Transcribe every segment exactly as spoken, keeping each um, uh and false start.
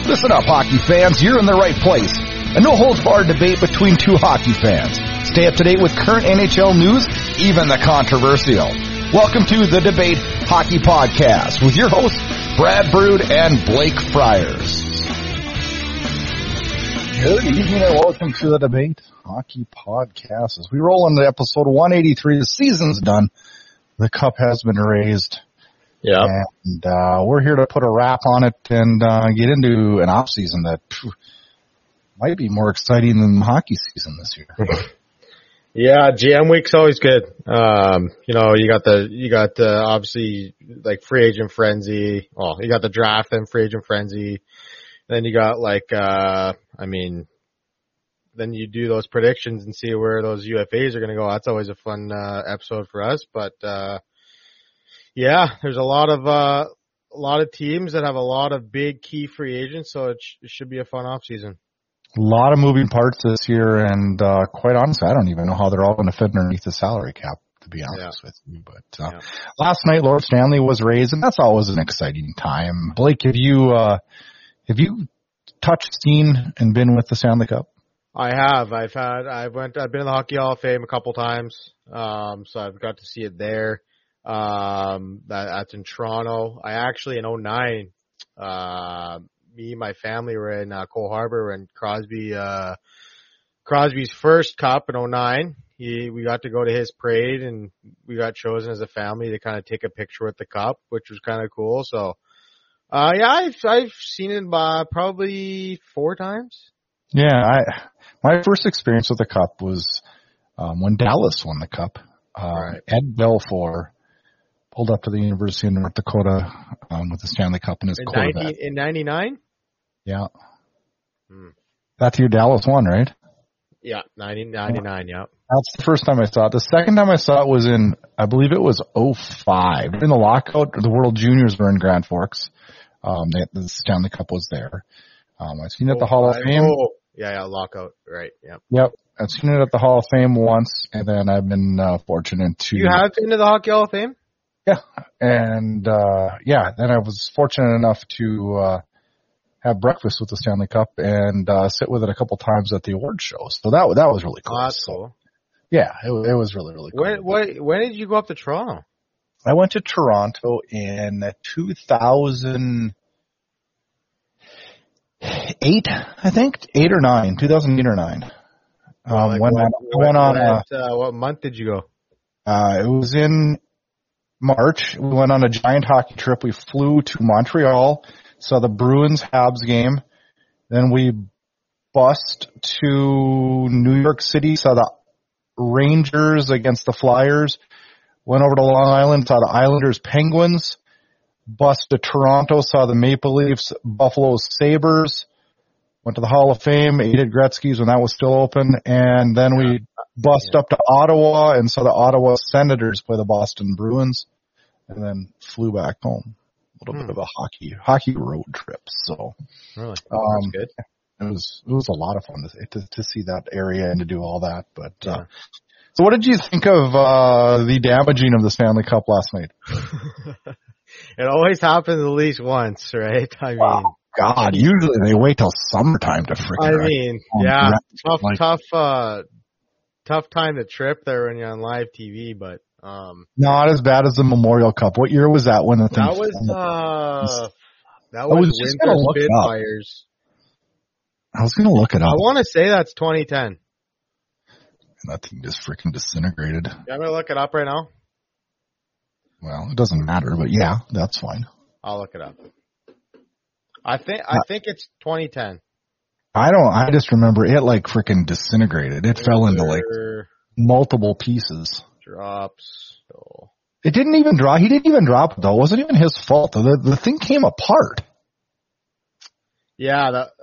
Listen up, hockey fans. You're in the right place. A no-holds-barred debate between two hockey fans. Stay up to date with current N H L news, even the controversial. Welcome to The Debate Hockey Podcast with your hosts, Brad Brood and Blake Friars. Good evening and welcome to The Debate Hockey Podcast. As we roll into episode one eighty-three, the season's done. The cup has been raised. Yeah. And uh, we're here to put a wrap on it and uh, get into an off season that phew, might be more exciting than hockey season this year. Yeah, G M week's always good. Um, you know, you got the you got the obviously like free agent frenzy. Oh, you got the draft and free agent frenzy. Then you got like uh I mean then you do those predictions and see where those U F As are gonna go. That's always a fun uh episode for us. But uh yeah, there's a lot of uh a lot of teams that have a lot of big key free agents, so it, sh- it should be a fun off season. A lot of moving parts this year, and uh, quite honestly, I don't even know how they're all going to fit underneath the salary cap, to be honest yeah. with you. But uh, yeah. last night, Lord Stanley was raised, and that's always an exciting time. Blake, have you uh, have you touched, seen, and been with the Stanley Cup? I have. I've had. I went. I've been in the Hockey Hall of Fame a couple times, um, so I've got to see it there. Um, that, that's in Toronto. I actually in oh nine. Uh, Me and my family were in uh, Cole Harbour and Crosby, uh, Crosby's first cup in oh nine. He, we got to go to his parade and we got chosen as a family to kind of take a picture with the cup, which was kind of cool. So, uh, yeah, I've, I've seen it uh, probably four times. Yeah, I, my first experience with the cup was, um, when Dallas won the cup. Uh, right. Ed Belfour pulled up to the University of North Dakota, um, with the Stanley Cup in his in Corvette. ninety, in ninety-nine? Yeah. Hmm. That's your Dallas one, right? Yeah, nineteen ninety-nine, yeah. That's the first time I saw it. The second time I saw it was in, I believe it was oh five. In the lockout, the World Juniors were in Grand Forks. Um, they, the Stanley Cup was there. Um, I've seen it at the Hall of Fame. Oh, yeah, yeah, lockout, right, yeah. Yep. I've seen it at the Hall of Fame once, and then I've been uh, fortunate to... You have been to the Hockey Hall of Fame? Yeah, and uh yeah, then I was fortunate enough to uh have breakfast with the Stanley Cup and uh sit with it a couple times at the award show. So that that was really cool. Oh, that's cool. Yeah, it, it was really really cool. When when when did you go up to Toronto? I went to Toronto in two thousand eight, I think, eight or nine, two thousand eight or nine. Um, well, like when what, I what, went on. What, uh, what month did you go? Uh, it was in March. We went on a giant hockey trip. We flew to Montreal, saw the Bruins Habs game. Then we bussed to New York City, saw the Rangers against the Flyers. Went over to Long Island, saw the Islanders Penguins. Bussed to Toronto, saw the Maple Leafs Buffalo Sabres. Went to the Hall of Fame, ate at Gretzky's when that was still open. And then we bussed up to Ottawa and saw the Ottawa Senators play the Boston Bruins. And then flew back home. A little hmm. bit of a hockey hockey road trip. So, really, um, that's good. It was it was a lot of fun to to, to see that area and to do all that. But yeah. uh, so, what did you think of uh, the damaging of the Stanley Cup last night? It always happens at least once, right? I wow. mean, God, usually they wait till summertime to freaking. I mean, yeah, tough, like, tough, uh, tough time to trip there when you're on live T V, but. Um, Not as bad as the Memorial Cup. What year was that when the thing? That was uh, that was, was Winter Spitfires. I was gonna look it up. I want to say that's twenty ten. And that thing just freaking disintegrated. Yeah, I'm gonna look it up right now. Well, it doesn't matter, but yeah, that's fine. I'll look it up. I think I think it's twenty ten. I don't. I just remember it like freaking disintegrated. It Winter fell into like multiple pieces. Drops. Oh. It didn't even drop. He didn't even drop it though. It wasn't even his fault. The the thing came apart. Yeah. The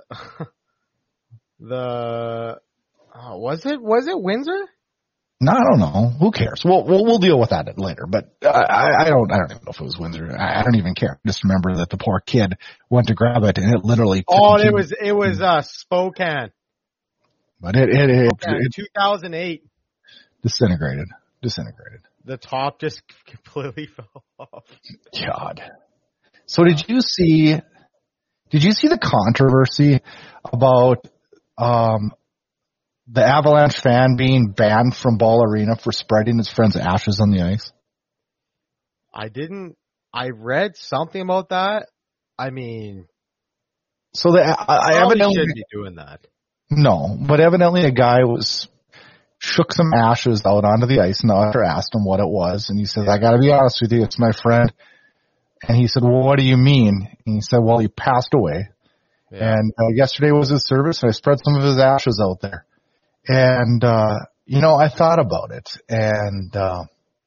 the oh, was it was it Windsor? No, I don't know. Who cares? We'll we'll, we'll deal with that later. But I, I don't I don't even know if it was Windsor. I, I don't even care. Just remember that the poor kid went to grab it and it literally. Oh, it was it was uh, Spokane. But it it it, Spokane, it two thousand eight. Disintegrated. Disintegrated. The top just completely fell off. God. So did you see, Did you see the controversy about um, the Avalanche fan being banned from Ball Arena for spreading his friend's ashes on the ice? I didn't. I read something about that. I mean, so the I, I evidently shouldn't be doing that. No, but evidently a guy was shook some ashes out onto the ice, and the doctor asked him what it was, and he said, "I got to be honest with you, it's my friend." And he said, "Well, what do you mean?" And he said, "Well, he passed away, yeah. and uh, yesterday was his service, and I spread some of his ashes out there." And uh, you know, I thought about it, and uh,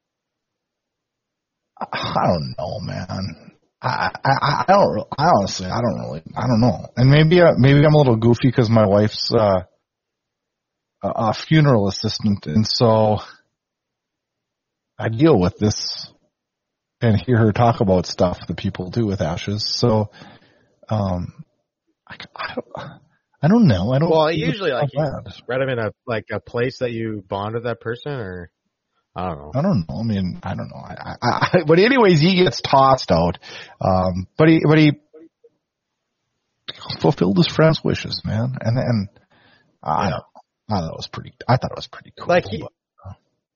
I don't know, man. I, I I don't I honestly I don't really I don't know, and maybe uh, maybe I'm a little goofy because my wife's uh, a, a funeral assistant, and so I deal with this and hear her talk about stuff that people do with ashes. So um, I, I don't I don't know. I don't. Well, usually like you spread them in a like a place that you bond with that person, or. I don't know. I don't know. I mean, I don't know. I, I, I, but anyways, he gets tossed out. Um, but he, but he fulfilled his friend's wishes, man. And and I, yeah. I thought it was pretty. I thought it was pretty cool. Like he, but, uh,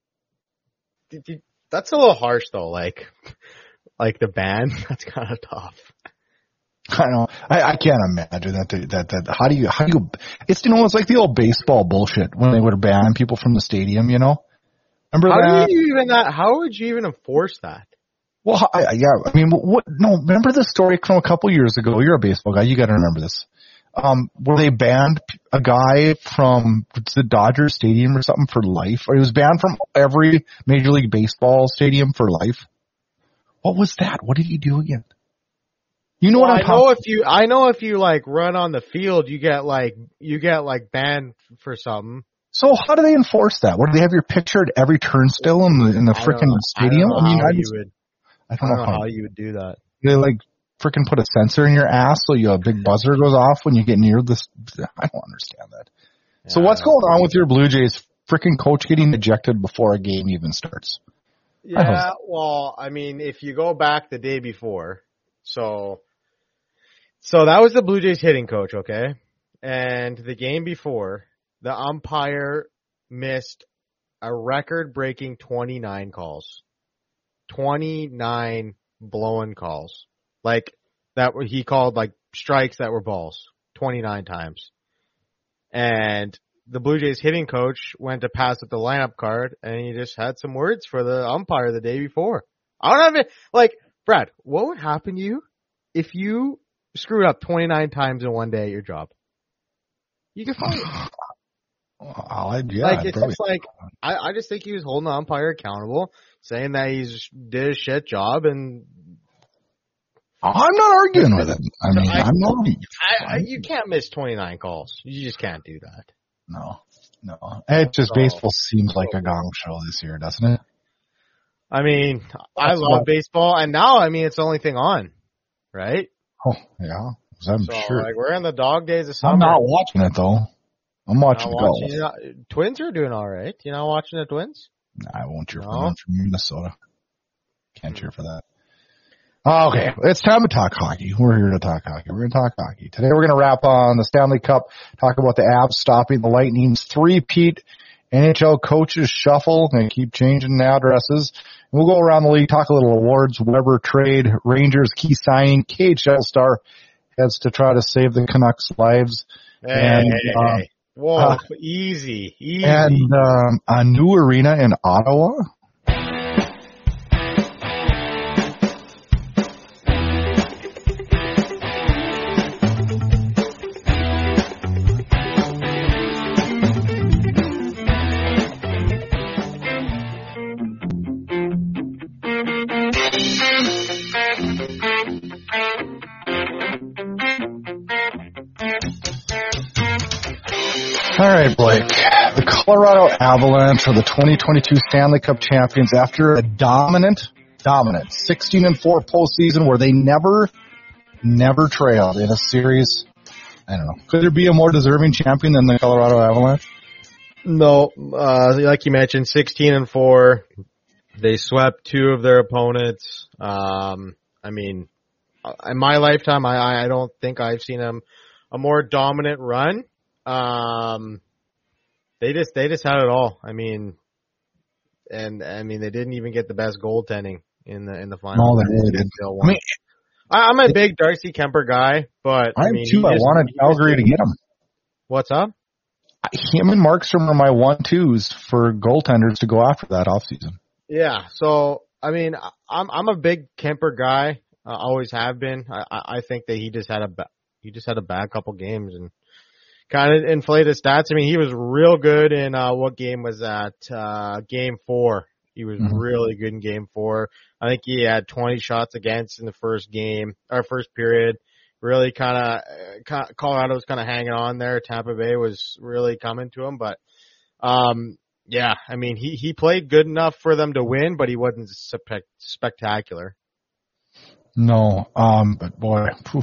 did you, that's a little harsh though. Like, like the band. That's kind of tough. I know. I, I can't imagine that, that. That how do you? How do you? It's you know, it's like the old baseball bullshit when they would ban people from the stadium. You know. Remember how that? do you even that? How would you even enforce that? Well, I, yeah, I mean, what? No, remember the story from a couple years ago? You're a baseball guy, you got to remember this. Um, where they banned a guy from the Dodger Stadium or something for life, or he was banned from every Major League Baseball stadium for life. What was that? What did he do again? You know well, what I'm I know talking? if you, I know if you like run on the field, you get like you get like banned for something. So how do they enforce that? What do they have your picture at every turnstile in the in the freaking stadium? I, I mean, I, just, would, I don't, I don't know, know how, how you would do that. They like freaking put a sensor in your ass so you a big buzzer goes off when you get near this. I don't understand that. Yeah, so what's going on with your Blue Jays? Freaking coach getting ejected before a game even starts. Yeah, I well, I mean, if you go back the day before, so so that was the Blue Jays hitting coach, okay, and the game before. The umpire missed a record-breaking twenty-nine calls. twenty-nine blowing calls. Like, that he called, like, strikes that were balls. twenty-nine times. And the Blue Jays hitting coach went to pass with the lineup card, and he just had some words for the umpire the day before. I don't have it. Like, Brad, what would happen to you if you screwed up twenty-nine times in one day at your job? You get fired. Well, yeah, like it's just like I, I just think he was holding the umpire accountable, saying that he's did a shit job, and I'm not arguing with it. I mean, I, I'm not. I, I, you can't miss twenty-nine calls. You just can't do that. No, no. It just so, baseball seems like a gong show this year, doesn't it? I mean, I That's love what, baseball, and now I mean it's the only thing on, right? Oh yeah, I'm so, sure. Like we're in the dog days of summer. I'm not watching it though. I'm watching golf. Watching, not, Twins are doing all right. You not watching the Twins? Nah, I won't cheer no? for them from Minnesota. Can't cheer for that. Okay, it's time to talk hockey. We're here to talk hockey. We're going to talk hockey. Today we're going to wrap on the Stanley Cup, talk about the Avs stopping the Lightning's three-peat N H L coaches shuffle. They keep changing the addresses. We'll go around the league, talk a little awards, Weber trade, Rangers key signing, K H L star heads to try to save the Canucks' lives. Hey, and, hey, uh, hey. Whoa, uh, easy, easy. And um, a new arena in Ottawa. All right, Blake. The Colorado Avalanche are the twenty twenty-two Stanley Cup champions after a dominant, dominant sixteen and four postseason where they never, never trailed in a series. I don't know. Could there be a more deserving champion than the Colorado Avalanche? No. Uh, like you mentioned, sixteen and four. They swept two of their opponents. Um, I mean, in my lifetime, I, I don't think I've seen them a more dominant run. Um, they just, they just had it all. I mean, and I mean, they didn't even get the best goaltending in the, in the final. No, they really didn't. I mean, I, I'm a big Darcy Kemper guy, but I, I mean, too. I just, wanted Calgary to get him. What's up? Him and Markstrom are my one-twos for goaltenders to go after that offseason. Yeah. So, I mean, I'm, I'm a big Kemper guy. I uh, always have been. I, I think that he just had a, ba- he just had a bad couple games and kind of inflated stats. I mean, he was real good in, uh, what game was that? Uh, game four. He was mm-hmm. really good in game four. I think he had twenty shots against in the first game, or first period. Really kind of, Colorado was kind of hanging on there. Tampa Bay was really coming to him, but, um, yeah, I mean, he, he played good enough for them to win, but he wasn't spe- spectacular. No, um, but boy, poof.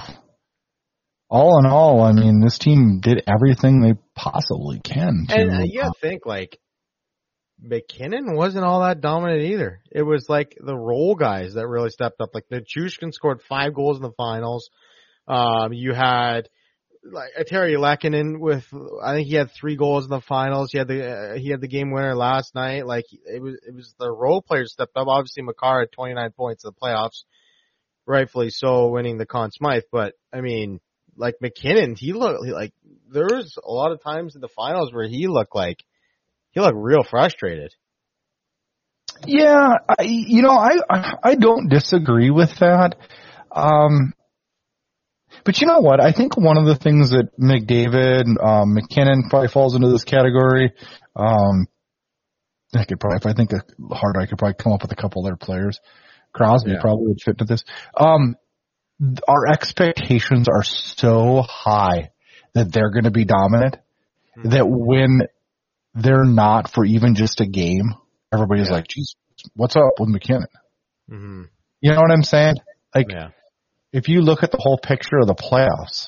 All in all, I mean, this team did everything they possibly can. To, and uh, you gotta think, like, McKinnon wasn't all that dominant either. It was like the role guys that really stepped up. Like, Nichushkin scored five goals in the finals. Um, you had like Terry Lehkonen with, I think he had three goals in the finals. He had the, uh, he had the game winner last night. Like it was, it was the role players stepped up. Obviously Makar had twenty-nine points in the playoffs, rightfully so, winning the Conn Smythe. But I mean, like McKinnon, he looked like there was a lot of times in the finals where he looked like, he looked real frustrated. Yeah. I, you know, I, I don't disagree with that. Um, But you know what? I think one of the things that McDavid, um, McKinnon probably falls into this category. Um, I could probably, if I think harder, I could probably come up with a couple other players. Crosby yeah. probably would fit into this. Um, our expectations are so high that they're going to be dominant mm-hmm. that when they're not for even just a game, everybody's yeah. like, geez, what's up with McKinnon? Mm-hmm. You know what I'm saying? Like, yeah. if you look at the whole picture of the playoffs,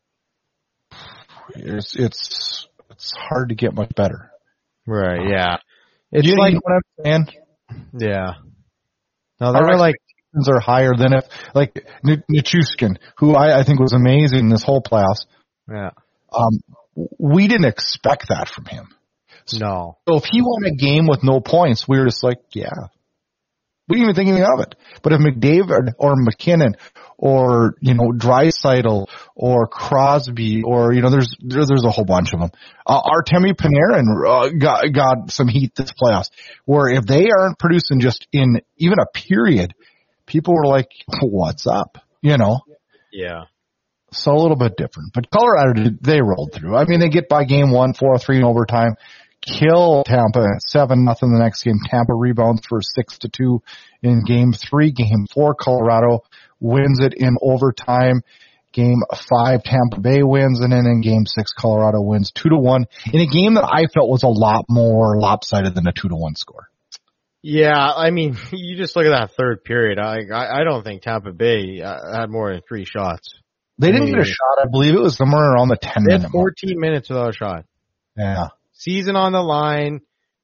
it's it's it's hard to get much better. Right? Yeah. It's you like know what I'm saying. Yeah. No, they were like are higher than if like Nichushkin, who I, I think was amazing this whole playoffs. Yeah. Um, we didn't expect that from him. No. So if he won a game with no points, we were just like, yeah. We didn't even think anything of it. But if McDavid or McKinnon or, you know, Draisaitl or Crosby or, you know, there's there, there's a whole bunch of them. Uh, Artemi Panarin uh, got, got some heat this playoffs, where if they aren't producing just in even a period, people were like, what's up? You know? Yeah. So a little bit different. But Colorado, they rolled through. I mean, they get by game one, four three in overtime. Kill Tampa at seven nothing the next game. Tampa rebounds for six to two in game three. Game four, Colorado wins it in overtime. Game five, Tampa Bay wins, and then in game six, Colorado wins two to one in a game that I felt was a lot more lopsided than a two to one score. Yeah, I mean, you just look at that third period. I I, I don't think Tampa Bay uh, had more than three shots. They didn't I mean, get a shot. I believe it was somewhere around the ten minute mark. fourteen minutes without a shot. Yeah. Season on the line,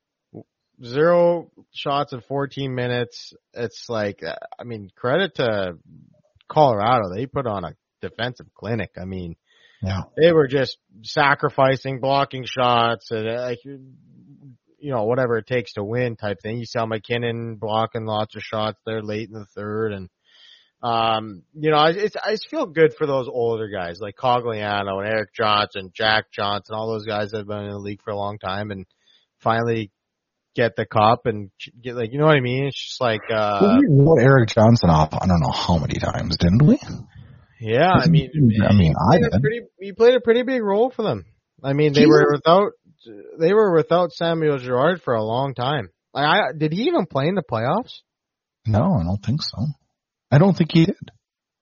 zero shots in fourteen minutes. It's like, I mean, credit to Colorado. They put on a defensive clinic. I mean, yeah, they were just sacrificing, blocking shots, and like, you know, whatever it takes to win type thing. You saw McKinnon blocking lots of shots there late in the third, and um, you know, it's, I just feel good for those older guys like Cogliano and Eric Johnson, Jack Johnson, all those guys that have been in the league for a long time and finally get the cup and get like, you know what I mean? It's just like, uh, well, we wrote Eric Johnson off, I don't know how many times, didn't we? Yeah. I mean, I mean, I did. Pretty, he played a pretty big role for them. I mean, they were without, they were without Samuel Girard for a long time. I, I did he even play in the playoffs? No, I don't think so. I don't think he did.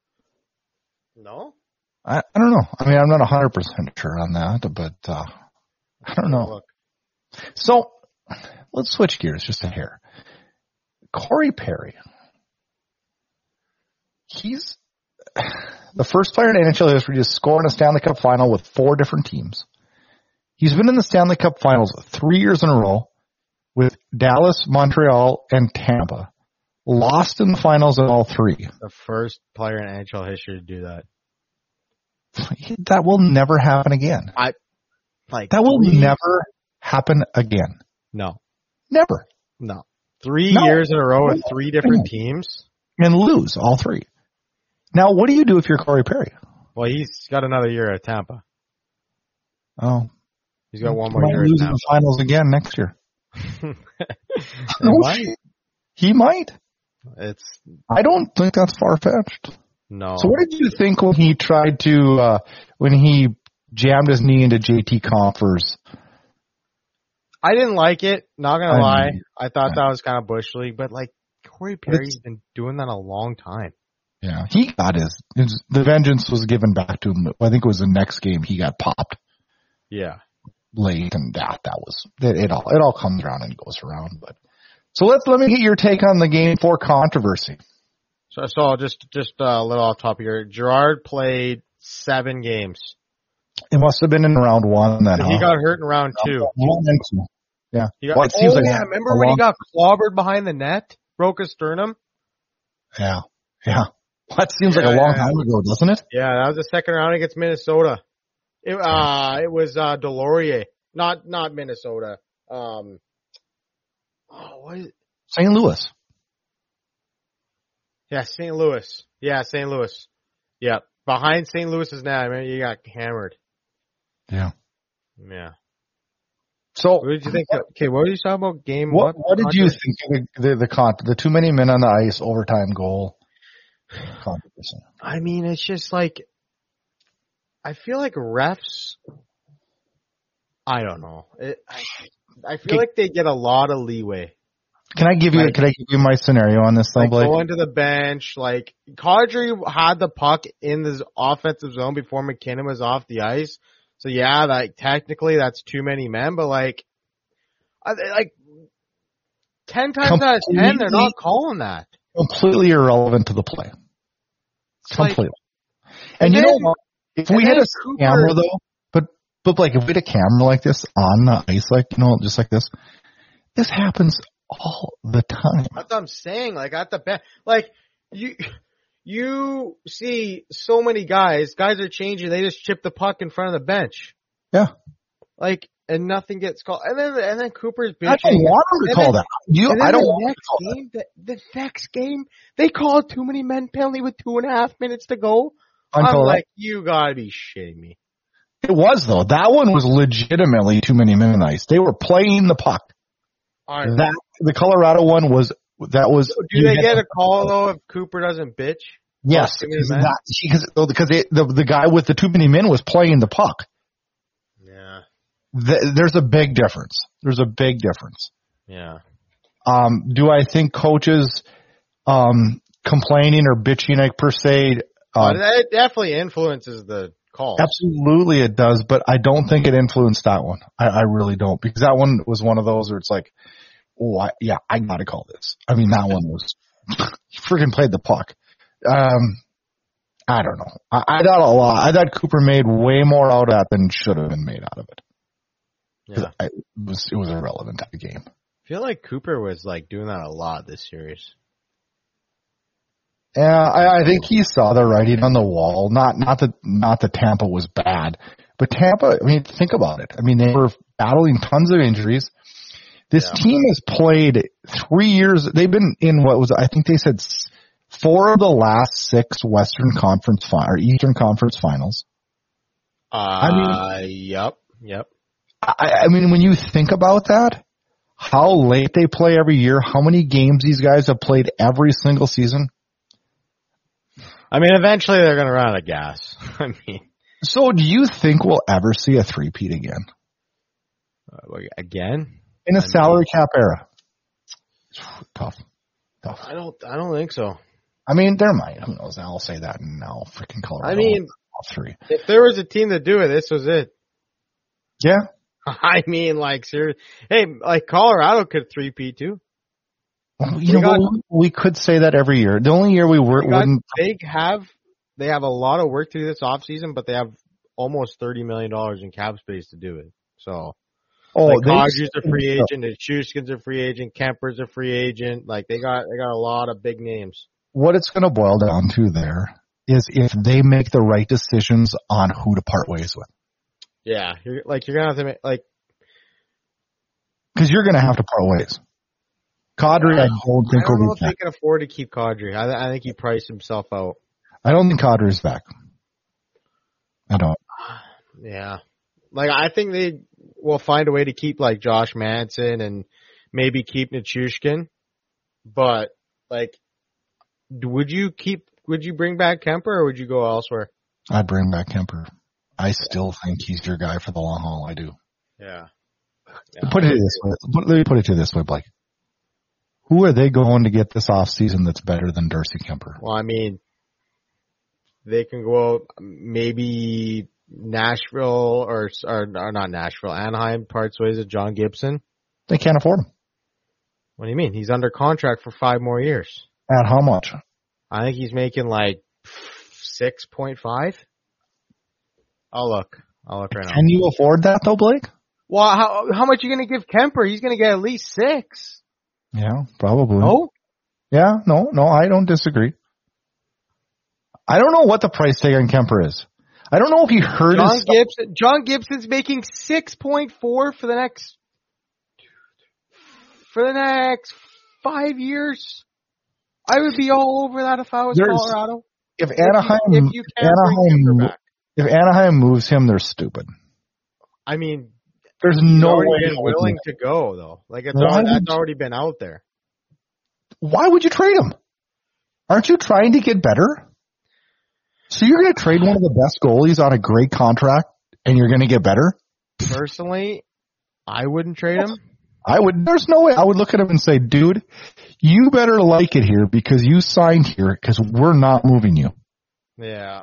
No? I, I don't know. I mean, I'm not one hundred percent sure on that, but uh, I don't know. Look. So let's switch gears just a hair. Corey Perry. He's the first player in N H L history to score in a Stanley Cup final with four different teams. He's been in the Stanley Cup finals three years in a row with Dallas, Montreal, and Tampa. lost in the finals in all three. The first player in N H L history to do that. That will never happen again. I like that will three, never happen again. No. Never. No. Three no. years in a row with three different teams. And lose all three. Now, what do you do if you're Corey Perry? Well, he's got another year at Tampa. Oh. He's got one more might year lose at in Tampa. the finals again next year. he might. He might. It's. I don't think that's far-fetched. No. So what did you think when he tried to, uh, when he jammed his knee into J T Compher's? I didn't like it, not gonna I lie. mean, I thought yeah. that was kind of bush league, but like Corey Perry's been doing that a long time. Yeah, he got his, his, the vengeance was given back to him. I think it was the next game he got popped. Yeah. Late and that, that was, it, it all, it all comes around and goes around, but. So let's, let me get your take on the game four controversy. So, so just, just a little off top here. Gerard played seven games. It must have been in round one then. He huh? got hurt in round two. Yeah. He got, well, it seems oh like yeah, a, remember a when long, he got clobbered behind the net? Broke his sternum? Yeah. Yeah. That seems yeah, like a long yeah. time ago, doesn't it? Yeah, that was the second round against Minnesota. It, uh, it was, uh, Delorier. Not, not Minnesota. Um, oh, what is it? Saint Louis. Yeah, Saint Louis. Yeah, Saint Louis. Yeah, behind Saint Louis's net, I mean, you got hammered. Yeah. Yeah. So, what did you think? What, okay, what were you talking about? Game what? What, What did you think of the the the, con- the too many men on the ice overtime goal controversy? I mean, it's just like I feel like refs. I don't know. It, I I feel Okay. like they get a lot of leeway. Can I give you? Like- can I give you my scenario on this though, Like Blake? going to the bench, like Kadri had the puck in the offensive zone before McKinnon was off the ice. So yeah, like technically that's too many men, but like, I, like ten times out of ten, they're not calling that. Completely irrelevant to the play. It's like- Completely. and and, you then- know what? If and we had then a Cooper- camera though, but but like if we had a camera like this on the ice, like you know, just like this, this happens all the time. That's what I'm saying. Like at the bench, like you, you see so many guys, guys are changing. They just chip the puck in front of the bench. Yeah. Like, and nothing gets called. And then, and then Cooper's I bitching. don't want them to And call then- that. You, And then I don't the want them to next call that. game, the, the next game, they called too many men penalty with two and a half minutes to go. I'm Until like, you gotta be shitting me. It was though. That one was legitimately too many men on the ice. They were playing the puck. All right. That the Colorado one was that was. Do you they had- get a call though if Cooper doesn't bitch? Yes, too many because men? that because oh, because it, the the guy with the too many men was playing the puck. Yeah. The, there's a big difference. There's a big difference. Yeah. Um, do I think coaches um, complaining or bitching like per se? Uh, Uh, it definitely influences the call. absolutely, it does, but I don't think it influenced that one. I, I really don't, because that one was one of those where it's like, oh, I, yeah, I got to call this. I mean, that one was he freaking played the puck. Um, I don't know. I, I thought a lot. I thought Cooper made way more out of that than should have been made out of it. Yeah. I, it was it was irrelevant to the game. I feel like Cooper was like doing that a lot this series. Yeah, I, I think he saw the writing on the wall. Not not that not that Tampa was bad, but Tampa. I mean, think about it. I mean, they were battling tons of injuries. This Yeah. team has played three years. They've been in what was I think they said s- four of the last six Western Conference fi- or Eastern Conference Finals. Uh, I yep, yep. I, I mean, when you think about that, how late they play every year, how many games these guys have played every single season. I mean, eventually they're going to run out of gas. I mean, So, do you think we'll ever see a three-peat again uh, again? in a I mean- salary cap era? Tough, tough. I don't, I don't think so. I mean, there might. Who knows? I'll say that now. Freaking Colorado. I mean, all three. if there was a team to do it, this was it. Yeah. I mean, like, seriously. Hey, like Colorado could three-peat too. Well, you They know, got- what? we could say that every year. The only year we were, They got- wouldn't. They have, they have a lot of work to do this offseason, but they have almost thirty million dollars in cap space to do it. So, Oh, like they Kadri's a free agent, Nichushkin's a free agent, Kemper's a free agent. Like they got they got a lot of big names. What it's going to boil down to there is if they make the right decisions on who to part ways with. Yeah, you're, like you're gonna have to make like because you're going to have to part ways. Kadri, I don't think I don't will know be if back. they can afford to keep Kadri. I, I think he priced himself out. I don't think Kadri's back. I don't. Yeah, like I think they will find a way to keep like Josh Manson and maybe keep Nichushkin, but like, would you keep? Would you bring back Kemper or would you go elsewhere? I'd bring back Kemper. I still think he's your guy for the long haul. I do. Yeah. yeah. Put it this way. Let me put it to you this way, Blake. Who are they going to get this offseason that's better than Darcy Kemper? Well, I mean, they can go out maybe Nashville or, or or not Nashville, Anaheim parts ways of John Gibson. They can't afford him. What do you mean? He's under contract for five more years. At how much? I think he's making like six point five. I'll look. I'll look right now. Can you afford that though, Blake? Well, how how much are you going to give Kemper? He's going to get at least six. Yeah, probably. No? Yeah, no, no, I don't disagree. I don't know what the price tag on Kemper is. I don't know if he heard John his Gibson. John Gibson's making six point four for the next for the next five years. I would be all over that if I was There's, Colorado. If Anaheim, if you, if you can't bring Kemper Anaheim, back. if Anaheim moves him, they're stupid. I mean, there's he's no already way been willing to go though. Like it's Why already, would that's you- already been out there. Why would you trade him? Aren't you trying to get better? So you're going to trade one of the best goalies on a great contract, and you're going to get better? Personally, I wouldn't trade him. I would. There's no way. I would look at him and say, "Dude, you better like it here because you signed here because we're not moving you." Yeah,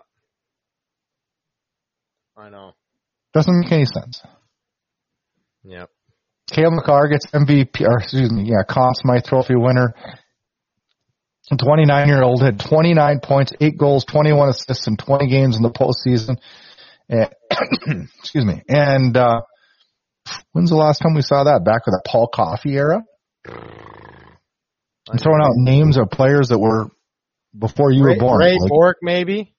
I know. Doesn't make any sense. Yep. Cale Makar gets M V P, or excuse me, yeah, Conn Smythe Trophy winner. twenty-nine-year-old had twenty-nine points, eight goals, twenty-one assists in twenty games in the postseason. And, excuse me. And uh, when's the last time we saw that? Back with the Paul Coffey era? I'm throwing out names of players that were before you Ray, were born. Ray like, Bourque, maybe.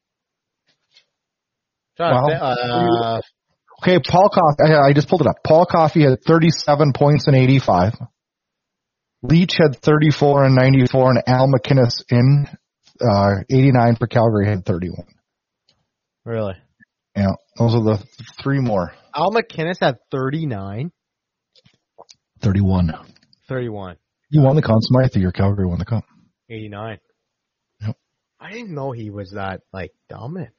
Well, uh, okay, Paul Coffey. I, I just pulled it up. Paul Coffey had thirty-seven points in eighty-five. Leach had thirty-four and ninety-four, and Al McInnes in uh, eighty-nine for Calgary had thirty-one. really? Yeah, those are the three more. Al McInnes had thirty-nine. thirty-one. thirty-one. He won the Conn Smythe the year Calgary won the cup. eighty-nine. Yep. I didn't know he was that, like, dominant.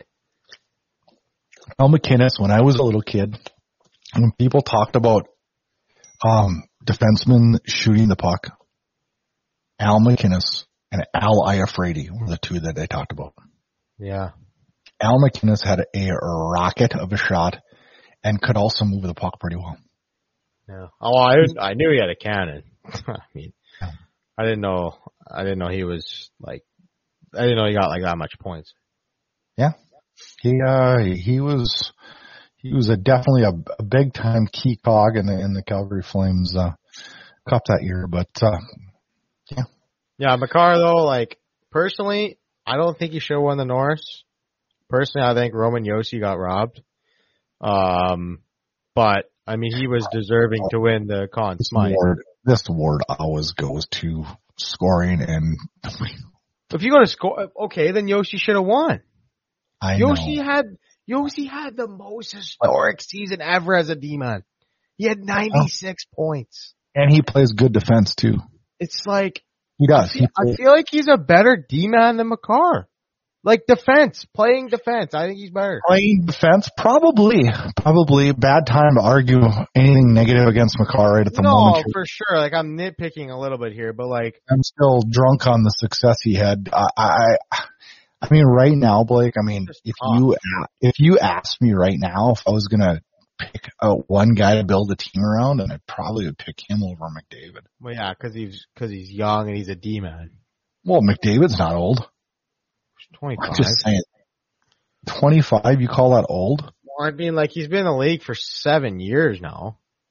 Al McInnes, when I was a little kid, when people talked about um, defensemen shooting the puck, Al McInnes and Al Iafrate were the two that they talked about. Yeah. Al McInnes had a rocket of a shot and could also move the puck pretty well. Yeah. Oh, I I knew he had a cannon. I mean, I didn't know. I didn't know he was like. I didn't know he got like that much points. Yeah, he uh he was he was a definitely a, a big time key cog in the in the Calgary Flames uh, cup that year. But uh, yeah, Yeah, Makar though, like personally, I don't think he should have won the Norris. Personally, I think Roman Josi got robbed. Um, but I mean, he was deserving to win the Conn this Smythe. award this award always goes to scoring, and If you're gonna score, okay, then Josi should have won. I Josi know had Josi had the most historic season ever as a D-man. He had ninety-six oh. points. And he plays good defense too. It's like He does. I feel, I feel like he's a better D-man than Makar. Like defense, playing defense. I think he's better. Playing defense, probably, probably bad time to argue anything negative against Makar right at the no, moment. for sure. Like I'm nitpicking a little bit here, but like I'm still drunk on the success he had. I, I, I mean, right now, Blake. I mean, if you if you asked me right now if I was gonna pick out one guy to build a team around, and I probably would pick him over McDavid. Well, yeah, because he's because he's young and he's a D-man. Well, McDavid's not old. twenty-five. I'm just saying. twenty-five, you call that old? Well, I mean, like he's been in the league for seven years now.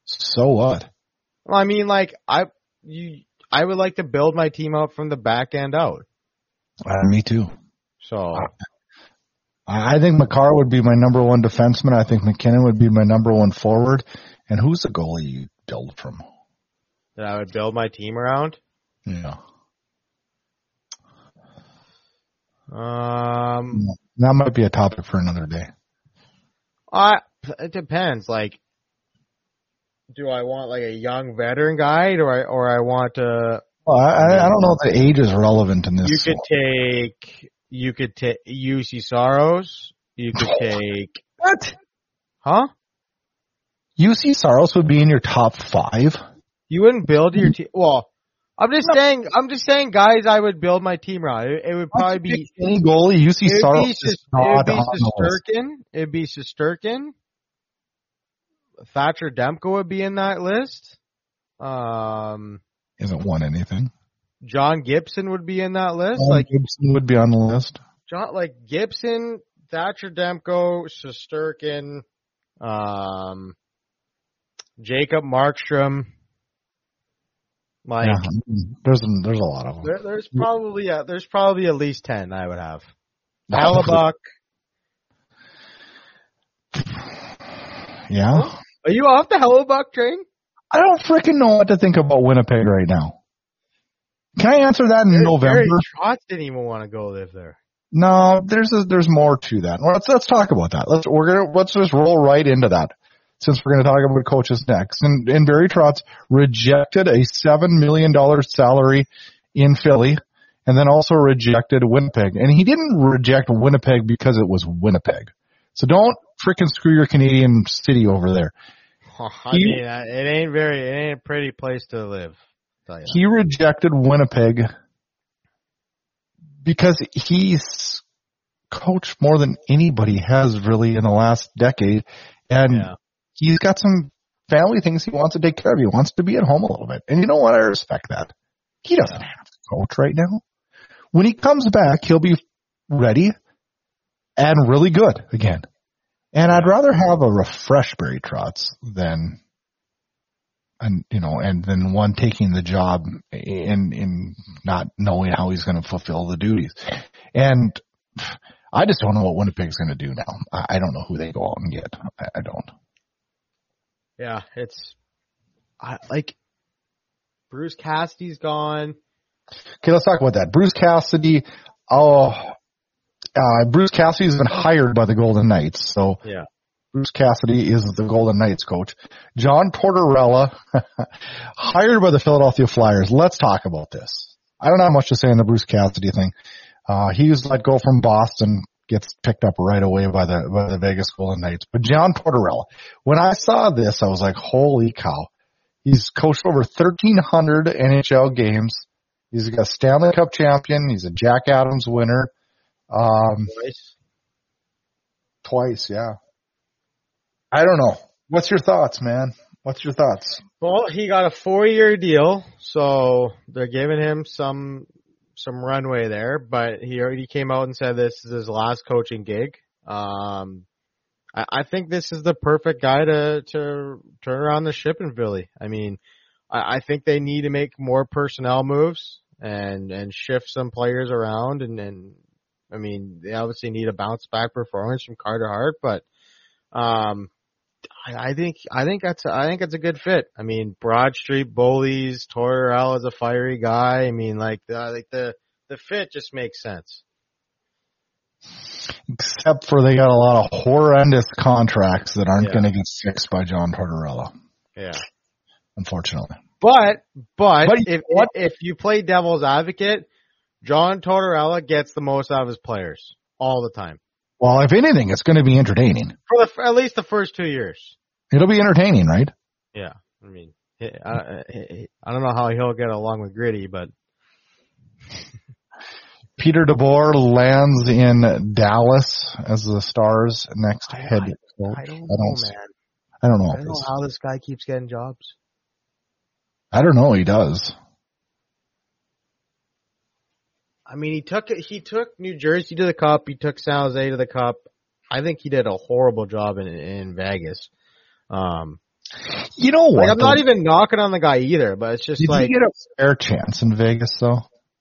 So what? Well, I mean, like I you I would like to build my team up from the back end out. Uh, me too. So I, I think Makar would be my number one defenseman. I think McKinnon would be my number one forward. And who's the goalie you build from? that I would build my team around. Yeah. Um, That might be a topic for another day. I it depends. Like, do I want like a young veteran guy, or I or I want a? Well, I, I don't know if the age is relevant in this. You could take you could take U C Saros. You could take what? Huh? U C Saros would be in your top five. You wouldn't build your team. Well, I'm just no. saying. I'm just saying, guys. I would build my team around. It, it would probably be any goalie. U C Saros is not on the list. It'd be Shesterkin. Thatcher Demko would be in that list. Um, Hasn't won anything. John Gibson would be in that list. John like Gibson would be on the list. John, like Gibson, Thatcher Demko, Shesterkin, um, Jacob Markstrom. Like, yeah, there's there's a lot of them. There, there's probably yeah, there's probably at least ten I would have. Hellebuck. Yeah. Are you off the Hellebuck train? I don't freaking know what to think about Winnipeg right now. Can I answer that in Barry, November? Barry Trotz didn't even want to go live there. No, there's a, there's more to that. Well, let's let's talk about that. Let's we're gonna let's just roll right into that. Since we're going to talk about coaches next. And, and Barry Trotz rejected a seven million dollars salary in Philly and then also rejected Winnipeg. And he didn't reject Winnipeg because it was Winnipeg. So don't freaking screw your Canadian city over there. Oh, I he, mean, it ain't very, it ain't a pretty place to live. Tell you he that. rejected Winnipeg because he's coached more than anybody has really in the last decade. And yeah. He's got some family things he wants to take care of. He wants to be at home a little bit. And you know what? I respect that. He doesn't yeah. have to coach right now. When he comes back, he'll be ready and really good again. And I'd rather have a refreshed Barry Trotz than, and you know, and then one taking the job in, in not knowing how he's going to fulfill the duties. And I just don't know what Winnipeg's going to do now. I don't know who they go out and get. I, I don't. Yeah, it's I, like Bruce Cassidy's gone. Okay, let's talk about that. Bruce Cassidy, oh, uh, Bruce Cassidy's been hired by the Golden Knights, so yeah. Bruce Cassidy is the Golden Knights coach. John Tortorella, hired by the Philadelphia Flyers. Let's talk about this. I don't have much to say on the Bruce Cassidy thing. Uh, he was let go from Boston. Gets picked up right away by the by the Vegas Golden Knights. But John Tortorella, when I saw this, I was like, holy cow. He's coached over thirteen hundred N H L games. He's a Stanley Cup champion. He's a Jack Adams winner. Um, twice. Twice, yeah. I don't know. What's your thoughts, man? What's your thoughts? Well, he got a four-year deal, so they're giving him some some runway there, but he already came out and said this is his last coaching gig. Um, I, I think this is the perfect guy to, to turn around the ship in Philly. I mean, I, I think they need to make more personnel moves and, and shift some players around. And, and I mean, they obviously need a bounce back performance from Carter Hart, but, um, I, I think, I think that's, a, I think it's a good fit. I mean, Broad Street bullies, Tortorella is a fiery guy. I mean, like, the, like the, the fit just makes sense. Except for they got a lot of horrendous contracts that aren't yeah. going to get fixed by John Tortorella. Yeah. Unfortunately. But, but, but if, if, if you play devil's advocate, John Tortorella gets the most out of his players all the time. Well, if anything, it's going to be entertaining. For the, for at least the first two years. It'll be entertaining, right? Yeah. I mean, I, I don't know how he'll get along with Gritty, but. Peter DeBoer lands in Dallas as the Stars' next I, head I, coach. I don't know, I don't, man. I don't know. I don't know how this guy keeps getting jobs. I don't know. He does. I mean, he took he took New Jersey to the Cup. He took San Jose to the Cup. I think he did a horrible job in in Vegas. Um, You know what? Like, I'm though? not even knocking on the guy either, but it's just Did like, he get a fair chance in Vegas, though?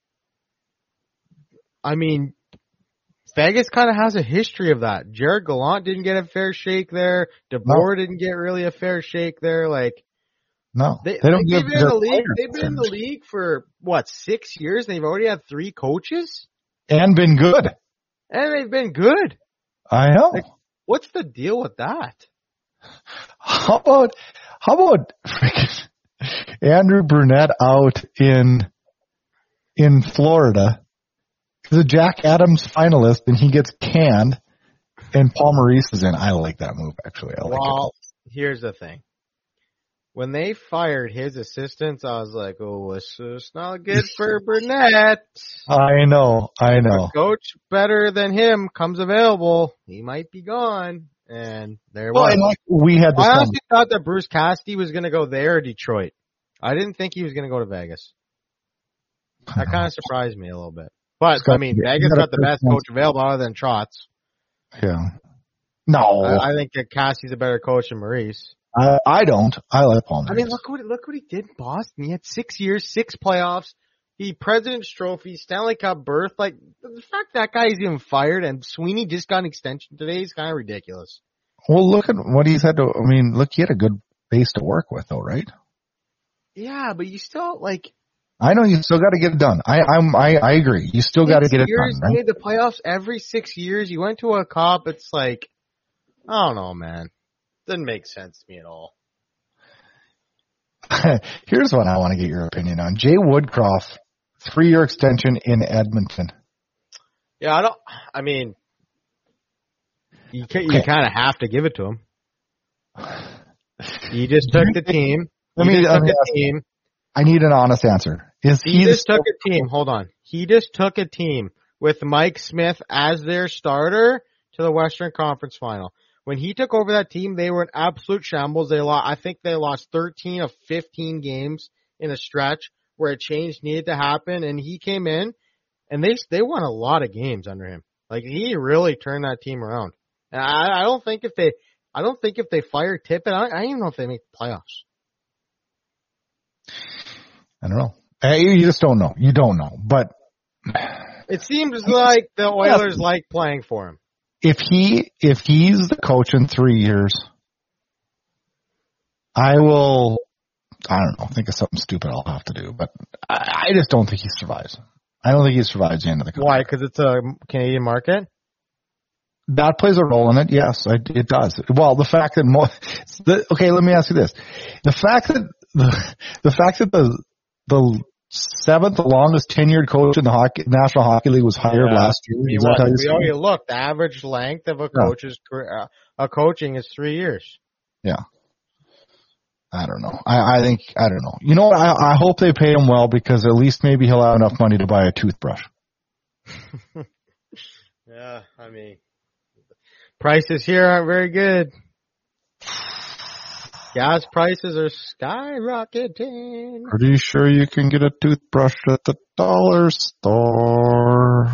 I mean, Vegas kind of has a history of that. Jared Gallant didn't get a fair shake there. DeBoer no. didn't get really a fair shake there. Like, no, they, they don't they've give been in the league. They've been in the league for what, six years? They've already had three coaches and been good. And they've been good. I know. Like, what's the deal with that? How about how about freaking Andrew Brunette out in in Florida? He's a Jack Adams finalist, and he gets canned, and Paul Maurice is in. I like that move, actually. I like well, it. Here's the thing. When they fired his assistants, I was like, oh, this is not good for Burnett. I know, I know. A coach better than him comes available, he might be gone. And there well, was. And like we had this I honestly thought that Bruce Cassidy was going to go there or Detroit. I didn't think he was going to go to Vegas. That kind of surprised me a little bit. But, I mean, Vegas got the best coach available other than Trotz. Yeah. No. I, I think that Cassie's a better coach than Maurice. I, I don't. I like Paul Maurice. I mean, look what look what he did in Boston. He had six years, six playoffs. He President's Trophy, Stanley Cup berth. Like, the fact that guy is even fired and Sweeney just got an extension today is kind of ridiculous. Well, look at what he's had to. I mean, look, he had a good base to work with, though, right? Yeah, but you still like. I know you still got to get it done. I I'm I, I agree. You still got to get it years, done. Right? You made the playoffs every six years. You went to a cup. It's like, I don't know, man. Doesn't make sense to me at all. Here's what I want to get your opinion on. Jay Woodcroft, three-year extension in Edmonton. Yeah, I don't. I mean, you can, you okay. kind of have to give it to him. You just took the team. Let me, just took me a team. I need an honest answer. Is he, he just still- took a team. Hold on. He just took a team with Mike Smith as their starter to the Western Conference Final. When he took over that team, they were in absolute shambles. They lost. I think they lost thirteen of fifteen games in a stretch where a change needed to happen, and he came in, and they they won a lot of games under him. Like, he really turned that team around. And I, I don't think if they, I don't think if they fire Tippett, I, I don't even know if they make the playoffs. I don't know. You just don't know. You don't know. But it seems like the Oilers like playing for him. If he if he's the coach in three years, I will. I don't know. Think of something stupid I'll have to do, but I, I just don't think he survives. I don't think he survives the end of the contract. Why? Because it's a Canadian market. That plays a role in it. Yes, I, it does. Well, the fact that mo- the, okay, let me ask you this: the fact that the the fact that the the seventh longest tenured coach in the hockey, National Hockey League was hired yeah. last year. Is that we already looked. The average length of a coach's yeah. uh, a coaching is three years. Yeah. I don't know. I, I think I don't know. You know what? I, I hope they pay him well because at least maybe he'll have enough money to buy a toothbrush. Yeah, I mean, prices here aren't very good. Gas prices are skyrocketing. Pretty sure you can get a toothbrush at the dollar store.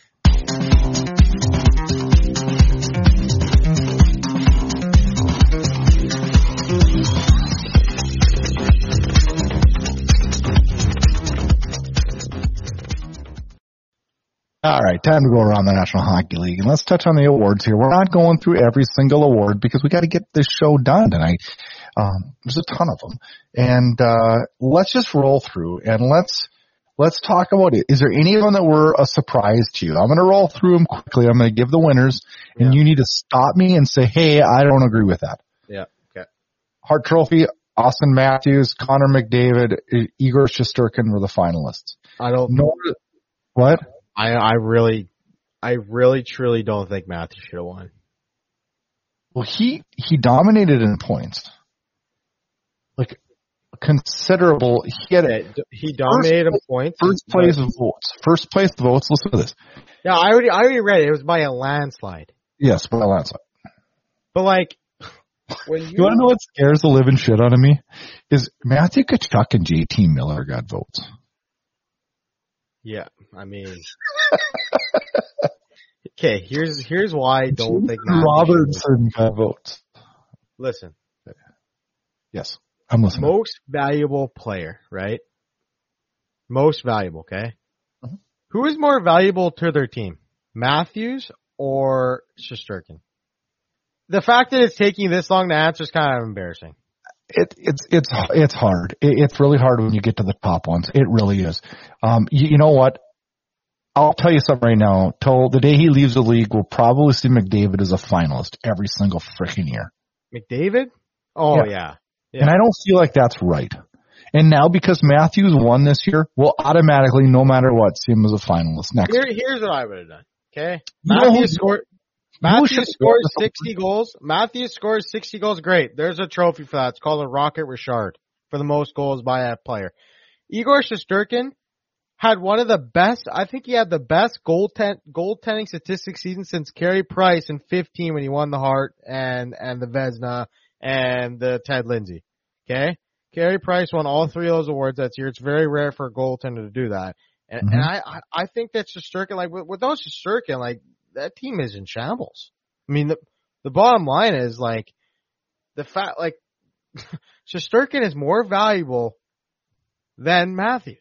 All right, time to go around the National Hockey League, and let's touch on the awards here. We're not going through every single award because we got to get this show done tonight. Um, there's a ton of them, and uh, let's just roll through and let's let's talk about it. Is there any of them that were a surprise to you? I'm going to roll through them quickly. I'm going to give the winners, and yeah. you need to stop me and say, "Hey, I don't agree with that." Yeah. Okay. Hart Trophy: Austin Matthews, Connor McDavid, Igor Shesterkin were the finalists. I don't. No, what? I I really, I really truly don't think Matthews should have won. Well, he he dominated in points, like considerable. He had a, he dominated in points. First place of votes. First place of votes. Listen to this. Yeah, I already I already read it. It was by a landslide. Yes, by a landslide. But like, when you, you want to know what scares the living shit out of me is Matthew Tkachuk and J T Miller got votes. Yeah, I mean, okay. Here's here's why I don't think Matthews Robertson got votes. Listen, Yes. I'm listening. Most valuable player, right? Most valuable, okay? Mm-hmm. Who is more valuable to their team? Matthews or Shesterkin? The fact that it's taking this long to answer is kind of embarrassing. It, it's it's it's hard. It, it's really hard when you get to the top ones. It really is. Um, you, you know what? I'll tell you something right now. Till the day he leaves the league, we'll probably see McDavid as a finalist every single freaking year. McDavid? Oh, yeah. yeah. yeah. And I don't feel like that's right. And now because Matthews won this year, we'll automatically, no matter what, see him as a finalist next Here, year. Here's what I would have done, okay? You Matthews scored... Matthews scores score sixty goals. Matthews scores sixty goals. Great. There's a trophy for that. It's called a Rocket Richard for the most goals by a player. Igor Shesterkin had one of the best, I think he had the best goaltend, goaltending statistic season since Carey Price in fifteen when he won the Hart and, and the Vezina and the Ted Lindsay. Okay? Carey Price won all three of those awards that year. It's very rare for a goaltender to do that. And, mm-hmm. and I, I think that Shesterkin, like, with, without Shesterkin, like, that team is in shambles. I mean, the the bottom line is, like, the fact, like, Shesterkin is more valuable than Matthews.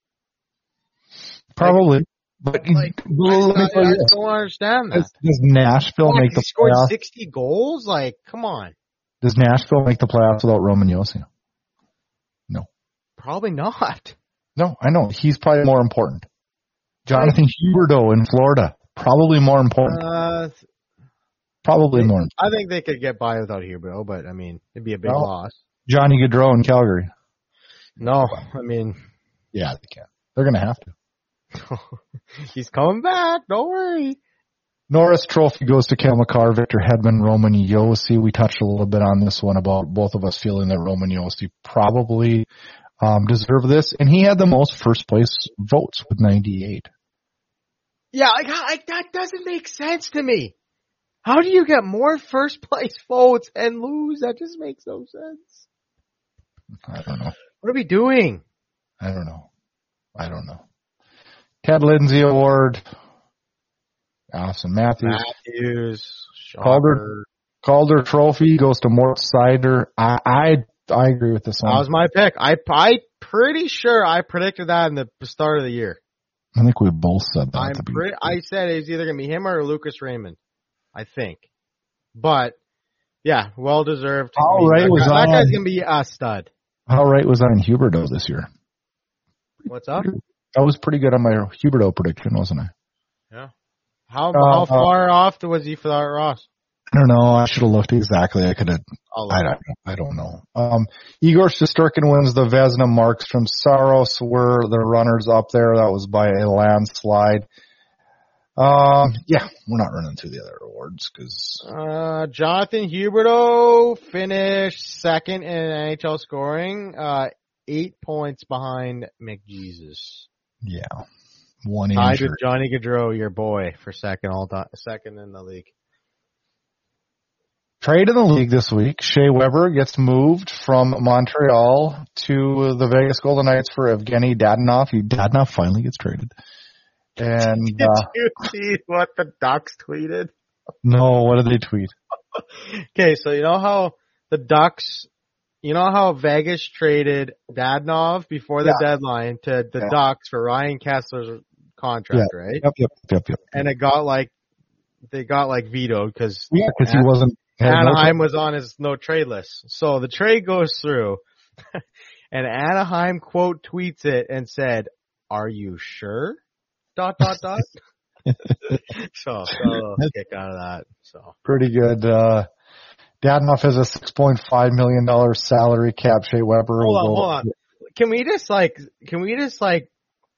Probably. Like, but like, well, I, I, I just don't understand that. Does, does Nashville like, make the he scored playoffs? sixty goals? Like, come on. Does Nashville make the playoffs without Roman Josi? No. Probably not. No, I know. He's probably more important. Jonathan right. Huberdeau in Florida. Probably more important. Uh, Probably they, more important. I think they could get by without Huberdeau, but, I mean, it'd be a big well, loss. Johnny Gaudreau in Calgary. No, I mean. Yeah, they can. They're going to have to. He's coming back. Don't worry. Norris Trophy goes to Cale Makar, Victor Hedman, Roman Josi. We touched a little bit on this one about both of us feeling that Roman Josi probably um, deserved this, and he had the most first place votes with ninety-eight. Yeah, like, like that doesn't make sense to me. How do you get more first place votes and lose? That just makes no sense. I don't know. What are we doing? I don't know. I don't know. Ted Lindsay Award. Allison Matthews. Matthews. Calder, Calder Trophy goes to Mort Seider. I, I, I agree with this one. That was my pick. I, I pretty sure I predicted that in the start of the year. I think we both said that. I'm pretty, I said it's either going to be him or Lucas Raymond. I think. But, yeah, well deserved. How I mean, right that, was that on, guy's going to be a stud. How right was I in Huberdeau this year? What's up? I was pretty good on my Huberdeau prediction, wasn't I? Yeah. How uh, how far uh, off was he for that, Ross? I don't know. I should have looked exactly. I could have. I don't. I don't know. Um, Igor Shesterkin wins the Vezina. Markstrom, Saros were the runners up there. That was by a landslide. Um, yeah, we're not running through the other awards because uh, Jonathan Huberdeau finished second in N H L scoring, uh, eight points behind McJesus. Yeah, one tied injured. with Johnny Gaudreau, your boy, for second all time, second in the league. Trade in the league this week. Shea Weber gets moved from Montreal to the Vegas Golden Knights for Evgeny Dadonov. Dadonov finally gets traded. And did uh, you see what the Ducks tweeted? No, what did they tweet? Okay, so you know how the Ducks, you know how Vegas traded Dadonov before the yeah. deadline to the yeah. Ducks for Ryan Kessler's contract, yeah. right? Yep, yep, yep, yep. And it got like, they got like vetoed because yeah, because he wasn't. Anaheim no was on his no trade list. So the trade goes through, and Anaheim quote tweets it and said, "Are you sure?" Dot dot dot. so, so kick out of that. So pretty good. Uh, Dadonov has a six point five million dollar salary cap. Shea Weber. Hold on, hold on. Can we just like? Can we just like?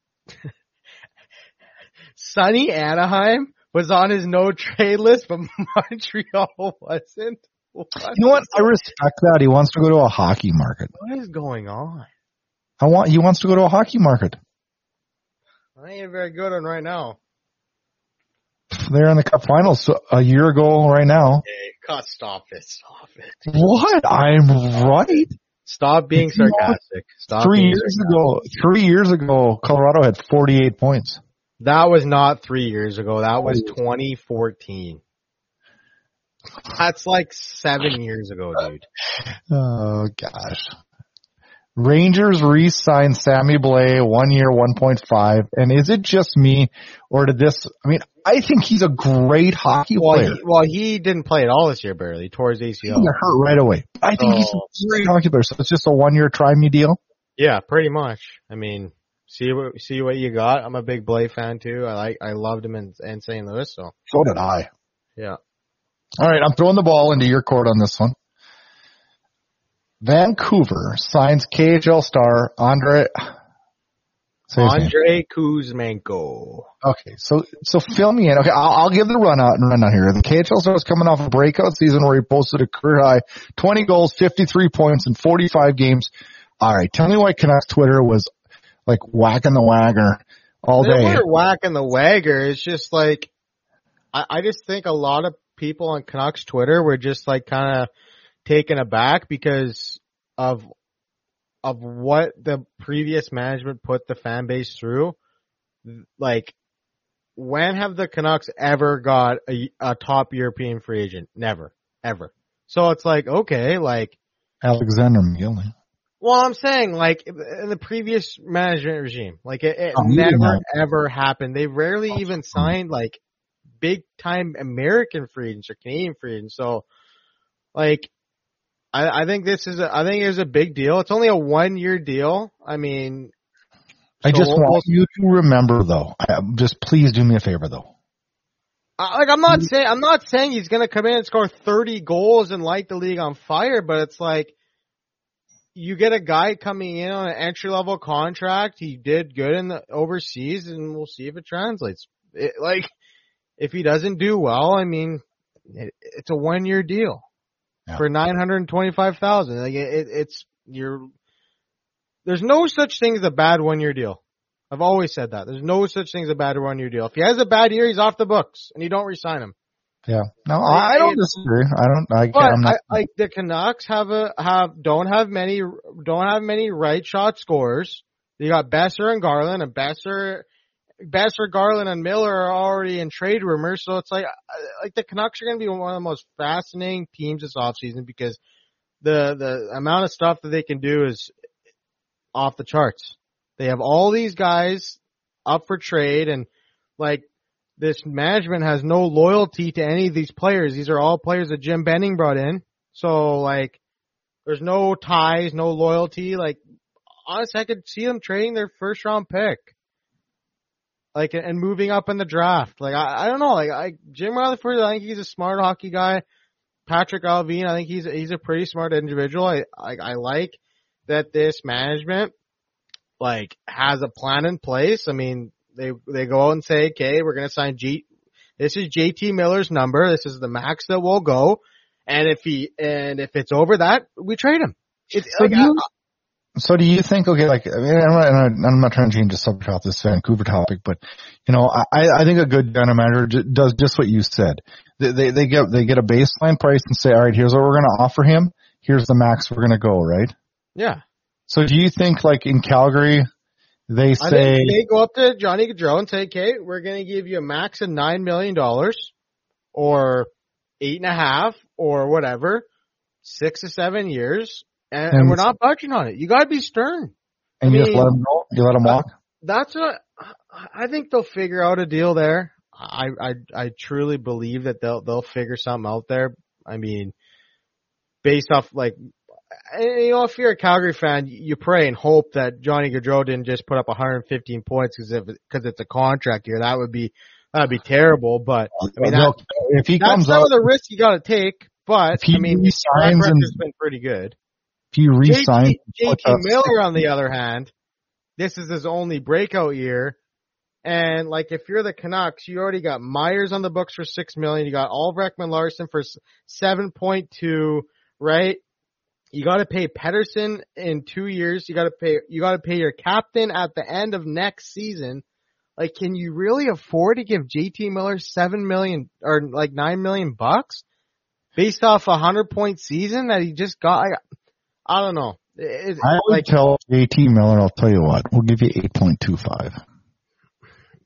Sonny Anaheim was on his no trade list, but Montreal wasn't. What? You know what? I respect that. He wants to go to a hockey market. What is going on? I want. He wants to go to a hockey market. I ain't a very good one right now. They're in the Cup Finals a year ago right now. Hey, God, stop it. Stop it. What? I'm right. Stop being sarcastic. Stop three being years sarcastic. ago, three years ago, Colorado had forty-eight points. That was not three years ago. That was twenty fourteen. That's like seven years ago, dude. Oh gosh. Rangers re-signed Sammy Blais, one year, one point five. And is it just me, or did this, I mean, I think he's a great hockey Well, player. he, well, he didn't play at all this year, barely. He tore his A C L. He got hurt right away. I think Oh. he's a great hockey player. So it's just a one year try me deal? Yeah, pretty much. I mean, see what, see what you got. I'm a big Blais fan too. I like, I loved him in, in Saint Louis, so. So did I. Yeah. All right, I'm throwing the ball into your court on this one. Vancouver signs K H L star Andre. Andre Kuzmenko. Okay, so so fill me in. Okay, I'll, I'll give the run out and run out here. The K H L star is coming off a breakout season where he posted a career high twenty goals, fifty-three points in forty-five games. All right, tell me why Canucks Twitter was like whacking the wagger all They day. weren't whacking the wagger. It's just like, I, I just think a lot of people on Canucks Twitter were just like kind of taken aback because of of what the previous management put the fan base through. Like, when have the Canucks ever got a, a top European free agent? Never. Ever. So it's like, okay, like... Alexander McGillney. Well, I'm saying, like, in the previous management regime, like, it, it Oh, never, yeah. ever happened. They rarely even signed, like, big-time American free agents or Canadian free agents. So, like, I, I think this is a, I think it's a big deal. It's only a one-year deal. I mean... I so just we'll, want you to remember, though. I, just please do me a favor, though. I, like, I'm not saying, I'm not saying he's gonna come in and score thirty goals and light the league on fire, but it's like, you get a guy coming in on an entry-level contract. He did good in the overseas, and we'll see if it translates. It, like, if he doesn't do well, I mean, it, it's a one-year deal yeah. for nine hundred twenty-five thousand dollars. Like, it, it's, you're, there's no such thing as a bad one-year deal. I've always said that. There's no such thing as a bad one-year deal. If he has a bad year, he's off the books, and you don't re-sign him. Yeah. No, I don't disagree. I don't, I But I'm not. I, like the Canucks have a, have, don't have many, don't have many right shot scorers. You got Besser and Garland, and Besser, Besser, Garland, and Miller are already in trade rumors. So it's like, like the Canucks are going to be one of the most fascinating teams this offseason because the, the amount of stuff that they can do is off the charts. They have all these guys up for trade, and like, this management has no loyalty to any of these players. These are all players that Jim Benning brought in. So, like, there's no ties, no loyalty. Like, honestly, I could see them trading their first round pick. Like, and moving up in the draft. Like, I, I don't know. Like, I, Jim Rutherford, I think he's a smart hockey guy. Patrick Alvin, I think he's, he's a pretty smart individual. I, I, I like that this management, like, has a plan in place. I mean, They they go out and say, okay, we're going to sign G. This is J T Miller's number. This is the max that we'll go. And if he and if it's over that, we trade him. It's So, like, do you, I, so do you think? Okay, like I mean, I'm not, I'm not trying to change the subject off this Vancouver topic, but you know, I I think a good general manager does just what you said. They they, they get they get a baseline price and say, all right, here's what we're going to offer him. Here's the max we're going to go. Right? yeah. So do you think, like in Calgary, they say I think they go up to Johnny Gaudreau and say, okay, we're going to give you a max of nine million dollars or eight and a half or whatever, six to seven years, and, and, and we're not budging on it. You got to be stern. And I you mean, just let them go? You let them walk? That's what I think. They'll figure out a deal there. I, I, I truly believe that they'll, they'll figure something out there. I mean, based off like, you know, if you're a Calgary fan, you pray and hope that Johnny Gaudreau didn't just put up one hundred fifteen points because if, cause it's a contract year. That would be, that would be terrible. But I mean, that, if he that's comes some out, of the risks you got to take. But if he I mean, his track resigns and record's been pretty good. if he resigns, J T Miller, on the other hand, this is his only breakout year. And like, if you're the Canucks, you already got Myers on the books for six million. You got Ulrich Larson for seven point two, right? You got to pay Pettersson in two years. You got to pay, you got to pay your captain at the end of next season. Like, can you really afford to give J T Miller seven million or like nine million bucks based off a hundred point season that he just got? I, I don't know. It, I would like, tell J T Miller, I'll tell you what, we'll give you eight point two five.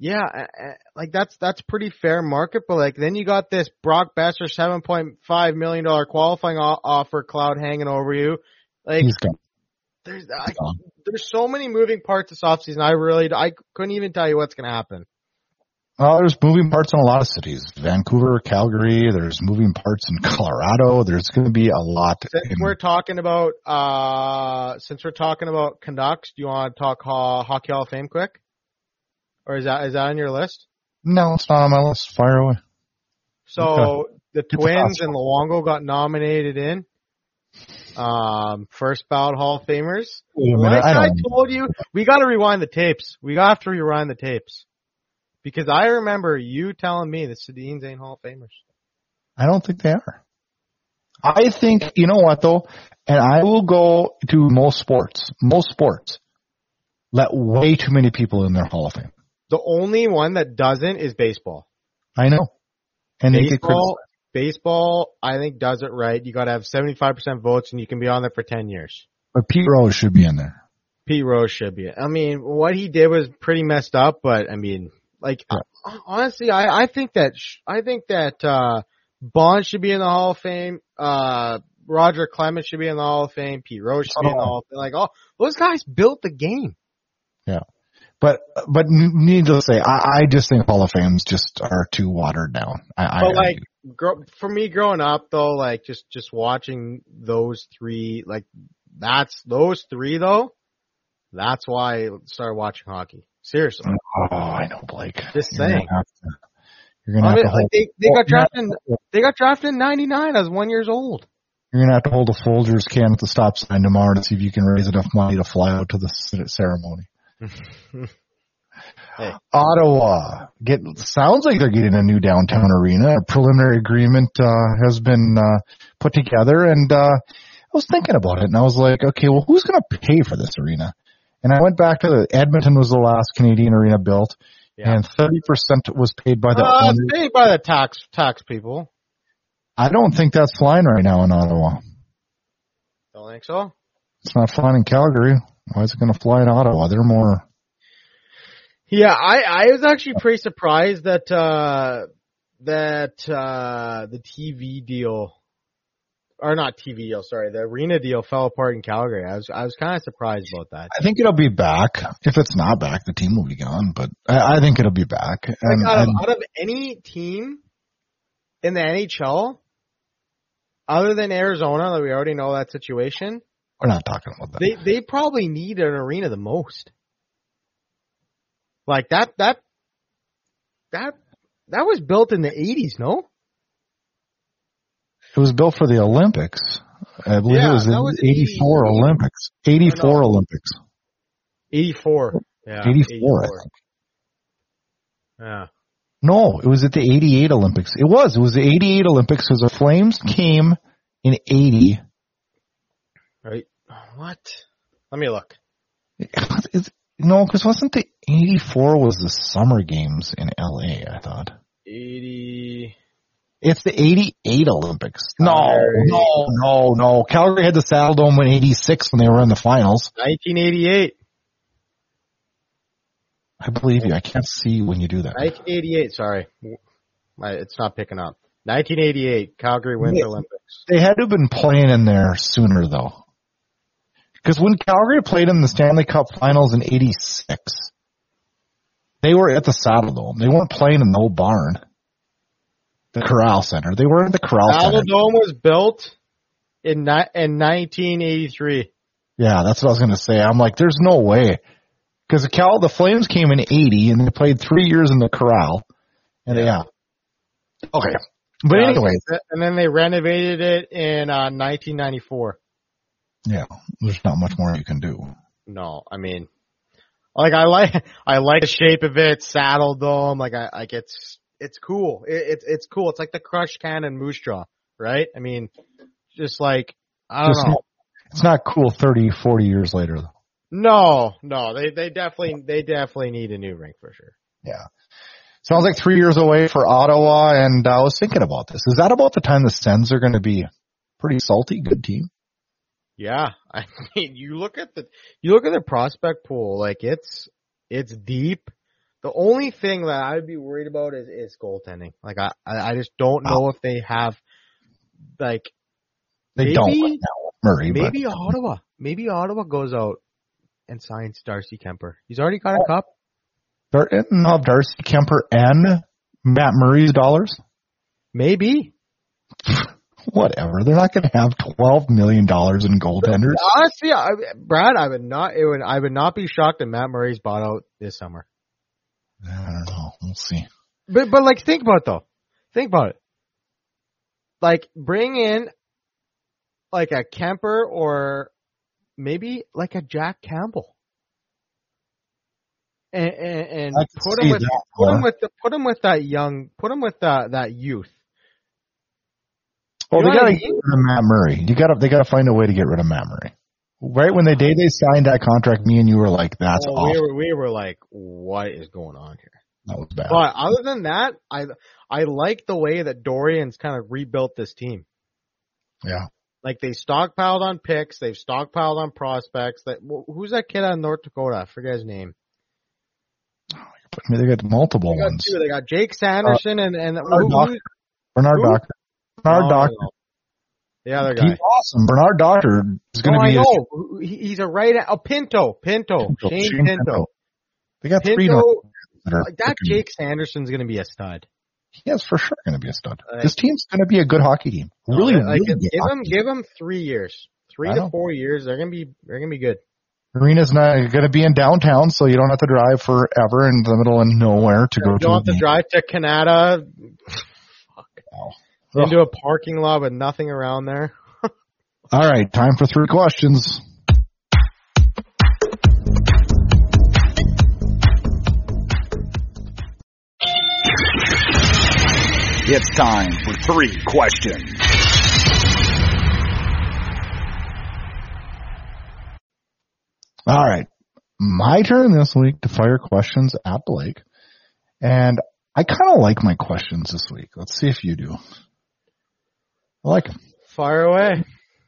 Yeah, like that's that's pretty fair market, but like then you got this Brock Besser seven point five million dollar qualifying offer cloud hanging over you. Like He's gone. There's I, there's so many moving parts this offseason. I really I couldn't even tell you what's going to happen. Well, there's moving parts in a lot of cities. Vancouver, Calgary, there's moving parts in Colorado. There's going to be a lot. Since in, we're talking about uh since we're talking about Canucks, do you want to talk ho- Hockey Hall of Fame quick? Or is that is that on your list? No, it's not on my list. Fire away. So okay. the Twins and Luongo got nominated in. Um, first ballot Hall of Famers. Like I, I told you, we got to rewind the tapes. We got to rewind the tapes because I remember you telling me the Sedins ain't Hall of Famers. I don't think they are. I think you know what though, and I will go to most sports. Most sports let way too many people in their Hall of Fame. The only one that doesn't is baseball. I know, and baseball, they get criticized. Baseball, I think, does it right. You got to have seventy-five percent votes, and you can be on there for ten years. But Pete Rose should be in there. Pete Rose should be. I mean, what he did was pretty messed up, but I mean, like, yeah. honestly, I, I think that I think that uh Bond should be in the Hall of Fame. Uh, Roger Clemens should be in the Hall of Fame. Pete Rose should be in the Hall of Fame. Like, oh, those guys built the game. Yeah. But but needless to say, I, I just think Hall of Fames just are too watered down. I, but I, like gro- for me growing up though, like just just watching those three, like that's those three though. That's why I started watching hockey. Seriously. Oh, I know, Blake. Just you're saying. Gonna to, you're gonna I have mean, to hold. Like they they got drafted. In, they got drafted in ninety-nine. I was one years old. You're gonna have to hold a Folgers can at the stop sign tomorrow to see if you can raise enough money to fly out to the ceremony. Hey. Ottawa get sounds like they're getting a new downtown arena. A preliminary agreement uh, has been uh, put together, and uh, I was thinking about it, and I was like, okay, well, who's going to pay for this arena? And I went back to the Edmonton was the last Canadian arena built, yeah. and thirty percent was paid by the uh, it's paid by the tax tax people. I don't think that's flying right now in Ottawa. Don't think so. It's not flying in Calgary. Why is it going to fly in Ottawa? They're more. Yeah, I, I was actually pretty surprised that, uh, that, uh, the T V deal, or not T V deal, sorry, the arena deal fell apart in Calgary. I was, I was kind of surprised about that. I think it'll be back. If it's not back, the team will be gone, but I, I think it'll be back. And, like out, of, and, out of any team in the N H L, other than Arizona, that we already know that situation. We're not talking about that. They, they probably need an arena the most. Like that, that, that, that was built in the eighties, no? It was built for the Olympics. I believe yeah, it was the eighty-four eighty, Olympics. eighty-four no. Olympics. eighty-four. Yeah. eighty-four, I think. Yeah. No, it was at the eighty-eight Olympics. It was. It was the eighty-eight Olympics because the Flames came in eighty. Right. What? Let me look. It's, no, because wasn't the eighty-four was the Summer Games in L A, I thought. eighty It's the eighty-eight Olympics. No, no, no, no. Calgary had the Saddle Dome in eighty-six when they were in the finals. nineteen eighty-eight. I believe you. I can't see when you do that. nineteen eighty-eight, sorry. It's not picking up. nineteen eighty-eight, Calgary Winter they, Olympics. They had to have been playing in there sooner, though. Because when Calgary played in the Stanley Cup Finals in eighty-six, they were at the Saddle Dome. They weren't playing in the old barn, the Corral Center. They were in the Corral Center. Saddle Dome was built in ni- in nineteen eighty-three. Yeah, that's what I was going to say. I'm like, there's no way. Because the Cal, the Flames came in eighty, and they played three years in the Corral. And yeah. yeah. Okay. But yeah, anyway. And then they renovated it in uh, nineteen ninety-four. Yeah, there's not much more you can do. No, I mean, like I like, I like the shape of it, Saddle Dome. Like I, like it's, it's cool. It, it's, it's cool. It's like the Crush Cannon Moose Jaw, right? I mean, just like I don't just know. Not, it's not cool thirty, forty years later, though. No, no, they, they definitely, they definitely need a new rink for sure. Yeah. Sounds like three years away for Ottawa, and I was thinking about this. Is that about the time the Sens are going to be pretty salty, good team? Yeah, I mean, you look at the you look at the prospect pool, like it's it's deep. The only thing that I'd be worried about is, is goaltending. Like I, I just don't know oh. if they have, like, they maybe, don't right now, Murray. Maybe but. Ottawa. Maybe Ottawa goes out and signs Darcy Kemper. He's already got a oh. cup. Dar- no, Darcy Kemper and Matt Murray's dollars. Maybe. Whatever. They're not going to have twelve million dollars in goaltenders. Honestly, I, Brad, I would not. It would. I would not be shocked if Matt Murray's bought out this summer. I don't know. We'll see. But but like, think about it though. Think about it. Like, bring in like a Kemper or maybe like a Jack Campbell, and and, and put him with that, put him with the, put him with that young. Put him with that that youth. Well, you they got to get rid of Matt Murray. You got to they got to find a way to get rid of Matt Murray. Right when the day they signed that contract, me and you were like, "That's well, awful." We were, we were like, "What is going on here?" That was bad. But other than that, I I like the way that Dorian's kind of rebuilt this team. Yeah, like they stockpiled on picks, they've stockpiled on prospects. That who's that kid out of North Dakota? I forget his name. Oh, I mean, they got multiple they got ones. Two. They got Jake Sanderson uh, and and Bernard who, Doctor. Bernard who? Doctor. Bernard no, Doctor. No. The other guy. He's awesome. Bernard Doctor is going to no, be. I know. A, he's a right. Oh, Pinto. Pinto. Pinto. Shane, Shane Pinto. Pinto. They got Pinto, three. That, that Jake Sanderson's going to be a stud. He is for sure going to be a stud. Like, this team's going to be a good hockey team. Really, like, really give them, give them three years, three to four years. They're going to be, they're going to be good. Arena's not going to be in downtown, so you don't have to drive forever in the middle of nowhere to you go don't to. You don't have to drive to Canada. Fuck. Oh. Into a parking lot with nothing around there. All right, time for three questions. It's time for three questions. All right. My turn this week to fire questions at Blake. And I kind of like my questions this week. Let's see if you do. I like them. Fire away.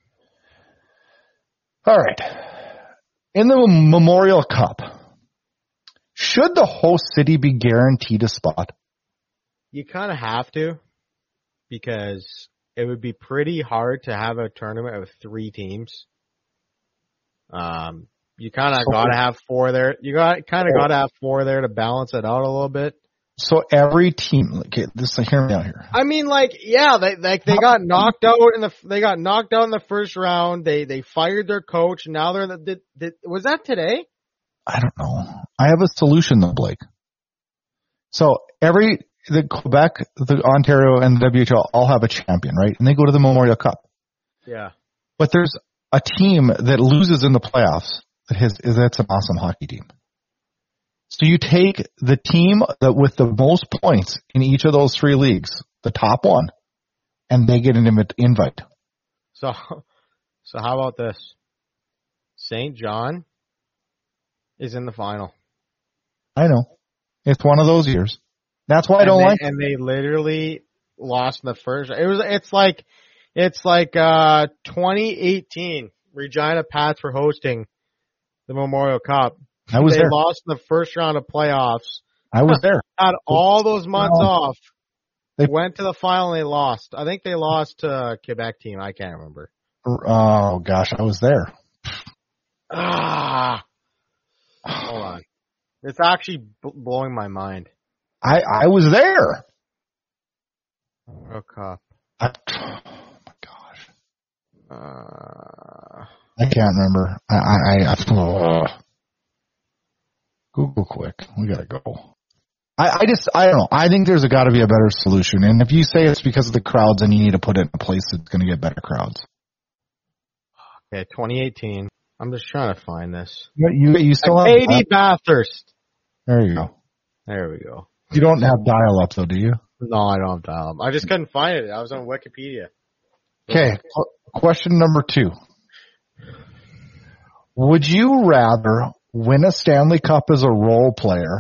All right. In the Memorial Cup, should the host city be guaranteed a spot? You kind of have to, because it would be pretty hard to have a tournament with three teams. Um, you kind of so, got to have four there. You got kind of got to have four there to balance it out a little bit. So every team, okay, this hear me out here. I mean, like, yeah, they like they got knocked out in the they got knocked out in the first round. They they fired their coach. And now they're the did, did, was that today? I don't know. I have a solution though, Blake. So every the Quebec, the Ontario, and the W H L all have a champion, right? And they go to the Memorial Cup. Yeah. But there's a team that loses in the playoffs that has that's an awesome hockey team. So you take the team that with the most points in each of those three leagues, the top one, and they get an invite. So, so how about this? Saint John is in the final. I know. It's one of those years. That's why I don't and they, like it. And they literally lost in the first. It was. It's like, it's like uh, twenty eighteen. Regina Pats were hosting the Memorial Cup. I was they there. lost in the first round of playoffs. I was there. Had all those months no. off. They went to the final and they lost. I think they lost to a Quebec team. I can't remember. Oh gosh, I was there. Ah, hold on. It's actually b- blowing my mind. I I was there. World Cup. I, oh my gosh. Uh, I can't remember. I I, I oh. Google quick. We gotta go. I, I just, I don't know. I think there's got to be a better solution. And if you say it's because of the crowds, then you need to put it in a place that's going to get better crowds. Okay, twenty eighteen. I'm just trying to find this. You, you, you still have Katie Bathurst. There you go. There we go. You don't have dial-up though, do you? No, I don't have dial-up. I just couldn't find it. I was on Wikipedia. Okay, question number two. Would you rather win a Stanley Cup as a role player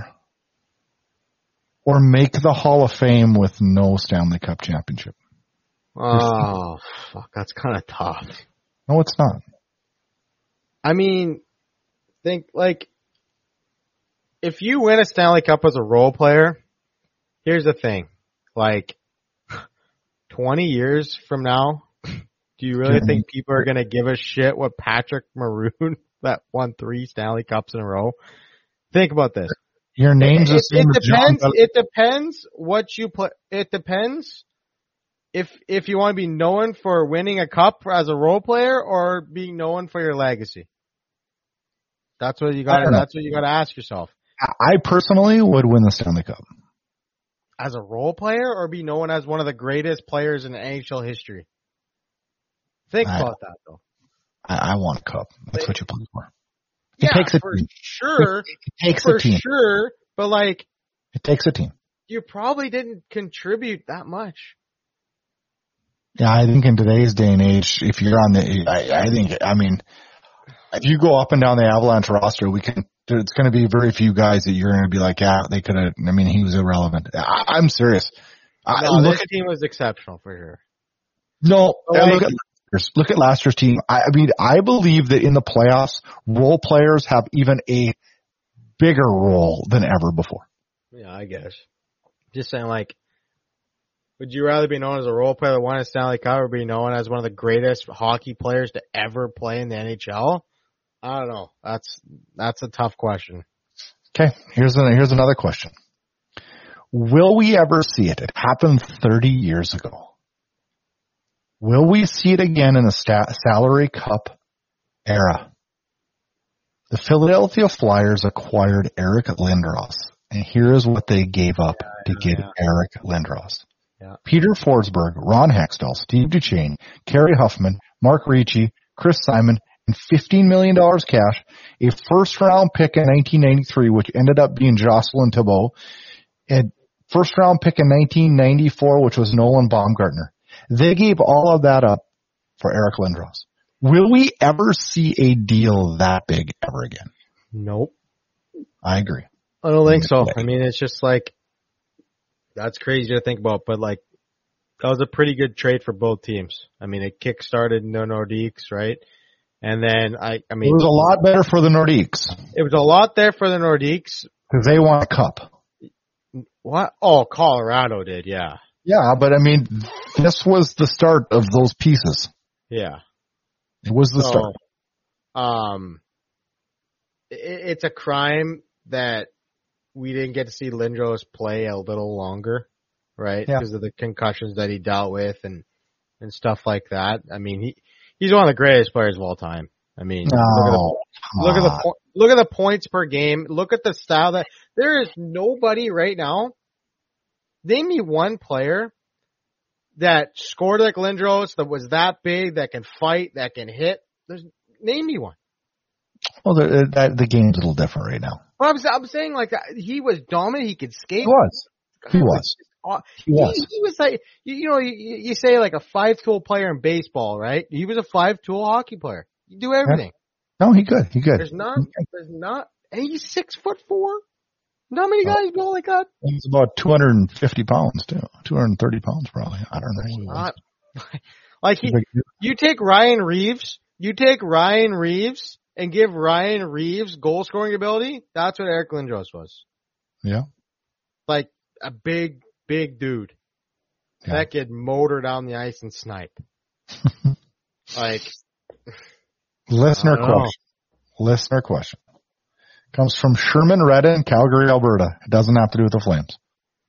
or make the Hall of Fame with no Stanley Cup championship? Oh, fuck, that's kind of tough. No, it's not. I mean, think like if you win a Stanley Cup as a role player, here's the thing. Like, twenty years from now, do you really think people are going to give a shit what Patrick Maroon that won three Stanley Cups in a row? Think about this. Your name's it, the same it as John depends. It depends what you put. It depends if if you want to be known for winning a cup as a role player or being known for your legacy. That's what you got. That's what you got to ask yourself. I personally would win the Stanley Cup as a role player, or be known as one of the greatest players in N H L history. Think I, about that, though. I, I want a cup. That's but, what you play for. It yeah, takes a for team. sure. It, it takes for a team. sure, but like, it takes a team. You probably didn't contribute that much. Yeah, I think in today's day and age, if you're on the, I, I think, I mean, if you go up and down the Avalanche roster, we can. There's going to be very few guys that you're going to be like, yeah, they could have. I mean, he was irrelevant. I, I'm serious. No, I, look this at, team was exceptional for sure. No, like, look at look at last year's team. I, I mean, I believe that in the playoffs, role players have even a bigger role than ever before. Yeah, I guess. Just saying, like, would you rather be known as a role player that won a Stanley Cup or be known as one of the greatest hockey players to ever play in the N H L? I don't know. That's that's a tough question. Okay, here's a, here's another question. Will we ever see it? It happened thirty years ago. Will we see it again in the sta- salary cup era? The Philadelphia Flyers acquired Eric Lindros, and here's what they gave up yeah, to get yeah. Eric Lindros. Yeah. Peter Forsberg, Ron Hextall, Steve Duchesne, Kerry Huffman, Mark Ricci, Chris Simon, and fifteen million dollars cash, a first-round pick in nineteen ninety-three, which ended up being Jocelyn Thibault, and first-round pick in nineteen ninety-four, which was Nolan Baumgartner. They gave all of that up for Eric Lindros. Will we ever see a deal that big ever again? Nope. I agree. I don't think so. I mean, it's just like, that's crazy to think about, but like, that was a pretty good trade for both teams. I mean, it kick-started the Nordiques, right? And then, I, I mean... It was a lot better for the Nordiques. It was a lot there for the Nordiques. Because they won a cup. What? Oh, Colorado did, yeah. Yeah, but I mean, this was the start of those pieces. Yeah. It was the so, start. Um, it, it's a crime that we didn't get to see Lindros play a little longer, right? Yeah. Because of the concussions that he dealt with and, and stuff like that. I mean, he, he's one of the greatest players of all time. I mean, no, look at the, look at the, po- look at the points per game. Look at the style that there is nobody right now. Name me one player that scored like Lindros, that was that big, that can fight, that can hit. There's, name me one. Well, the, the, the game's a little different right now. Well, I'm, I'm saying like he was dominant. He could skate. He was. He was. He was. He, he was like, you, you know, you, you say like a five-tool player in baseball, right? He was a five-tool hockey player. You do everything. Yeah. No, he good. He good. There's not, there's not, and he's six foot four. Not many guys go like that. He's about two hundred fifty pounds too. two hundred thirty pounds probably. I don't know. Not, like he, you take Ryan Reeves, you take Ryan Reeves and give Ryan Reeves goal scoring ability. That's what Eric Lindros was. Yeah. Like a big, big dude. Yeah. That could motor down the ice and snipe. Like. Listener question. Listener question. Comes from Sherman Redda in Calgary, Alberta. It doesn't have to do with the Flames.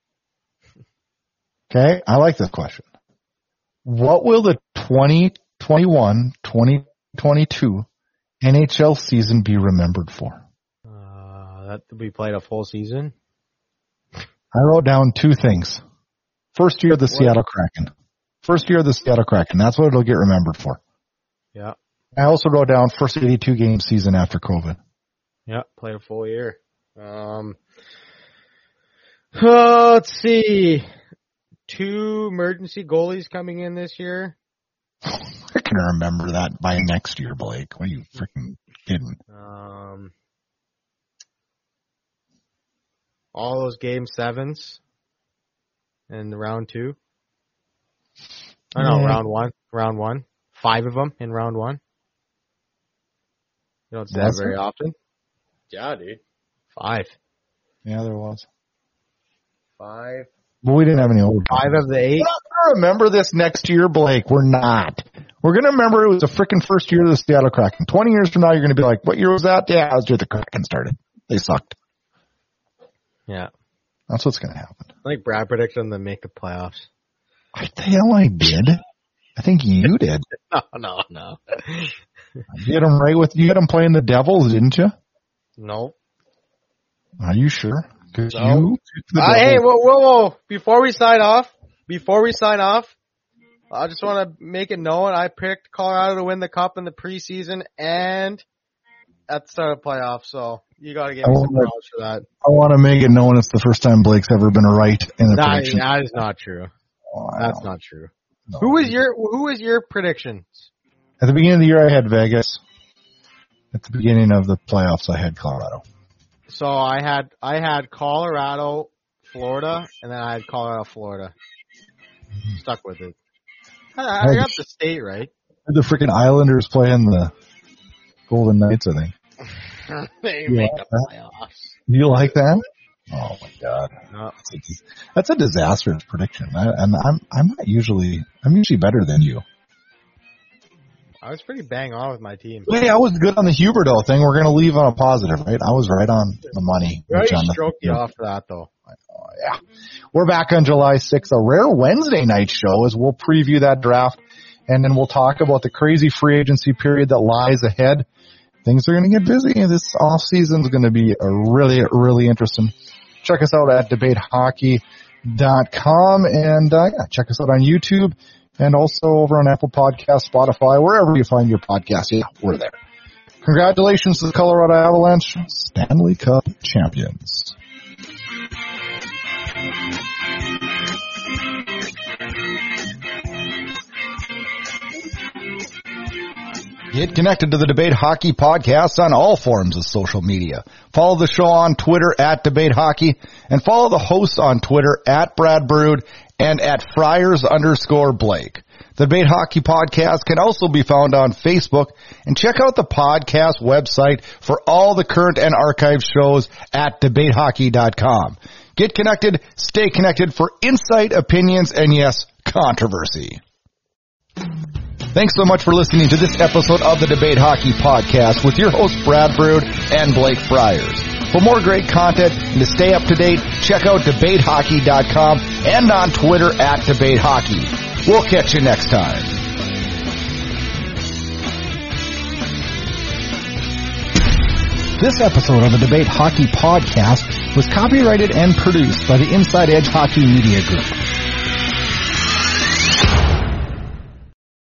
Okay, I like this question. What will the twenty twenty-one twenty twenty-two N H L season be remembered for? Uh, that we played a full season? I wrote down two things. First year of the what? Seattle Kraken. First year of the Seattle Kraken. That's what it'll get remembered for. Yeah. I also wrote down first eighty-two game season after COVID. Yeah, played a full year. Um, oh, let's see. Two emergency goalies coming in this year. I can remember that by next year, Blake. What are you freaking kidding? Um, all those game sevens in round two. I know, yeah. round one. Round one. Five of them in round one. You don't see that very often. Yeah, dude. Five. Yeah, there was. Five. But we didn't have any overtime. Five of the eight. We're not going to remember this next year, Blake. We're not. We're going to remember it was the freaking first year of the Seattle Kraken. twenty years from now, you're going to be like, what year was that? Yeah, it was year the Kraken started. They sucked. Yeah. That's what's going to happen. I think Brad predicted them to make the playoffs. What the hell I did? I think you did. No, no, no. You had them right with, you had them playing the Devils, didn't you? No. Are you sure? Cause No. you Uh, hey, whoa, whoa, whoa. Before we sign off, before we sign off, I just want to make it known I picked Colorado to win the cup in the preseason and at the start of playoffs, so you got to give me some props for that. I want to make it known it's the first time Blake's ever been right in a That, prediction. that is not true. Oh, That's not true. No. Who was your Who was your predictions? At the beginning of the year, I had Vegas. At the beginning of the playoffs, I had Colorado. So I had I had Colorado, Florida, and then I had Colorado, Florida. Stuck with it. I, I got the state right. The freaking Islanders playing the Golden Knights, I think. They You make like the that? playoffs. Do you like that? Oh my God, No. that's a, that's a disastrous prediction. I, and I'm I'm not usually I'm usually better than you. I was pretty bang on with my team. Hey, I was good on the Huberdeau thing. We're gonna leave on a positive, right? I was right on the money. We already on the- stroked you off for that, though. Oh, yeah. We're back on July sixth, a rare Wednesday night show as we'll preview that draft and then we'll talk about the crazy free agency period that lies ahead. Things are going to get busy. This off season is going to be a really, really interesting. Check us out at debate hockey dot com and uh, yeah, check us out on YouTube and also over on Apple Podcasts, Spotify, wherever you find your podcast. Yeah, we're there. Congratulations to the Colorado Avalanche, Stanley Cup champions. Get connected to the Debate Hockey Podcast on all forms of social media. Follow the show on Twitter at Debate Hockey and follow the hosts on Twitter at Brad Brood and at Friars underscore Blake. The Debate Hockey Podcast can also be found on Facebook and check out the podcast website for all the current and archived shows at debate hockey dot com. Get connected, stay connected for insight, opinions, and yes, controversy. Thanks so much for listening to this episode of the Debate Hockey Podcast with your hosts Brad Brood and Blake Friars. For more great content and to stay up to date, check out debate hockey dot com and on Twitter at Debate Hockey. We'll catch you next time. This episode of the Debate Hockey Podcast was copyrighted and produced by the Inside Edge Hockey Media Group.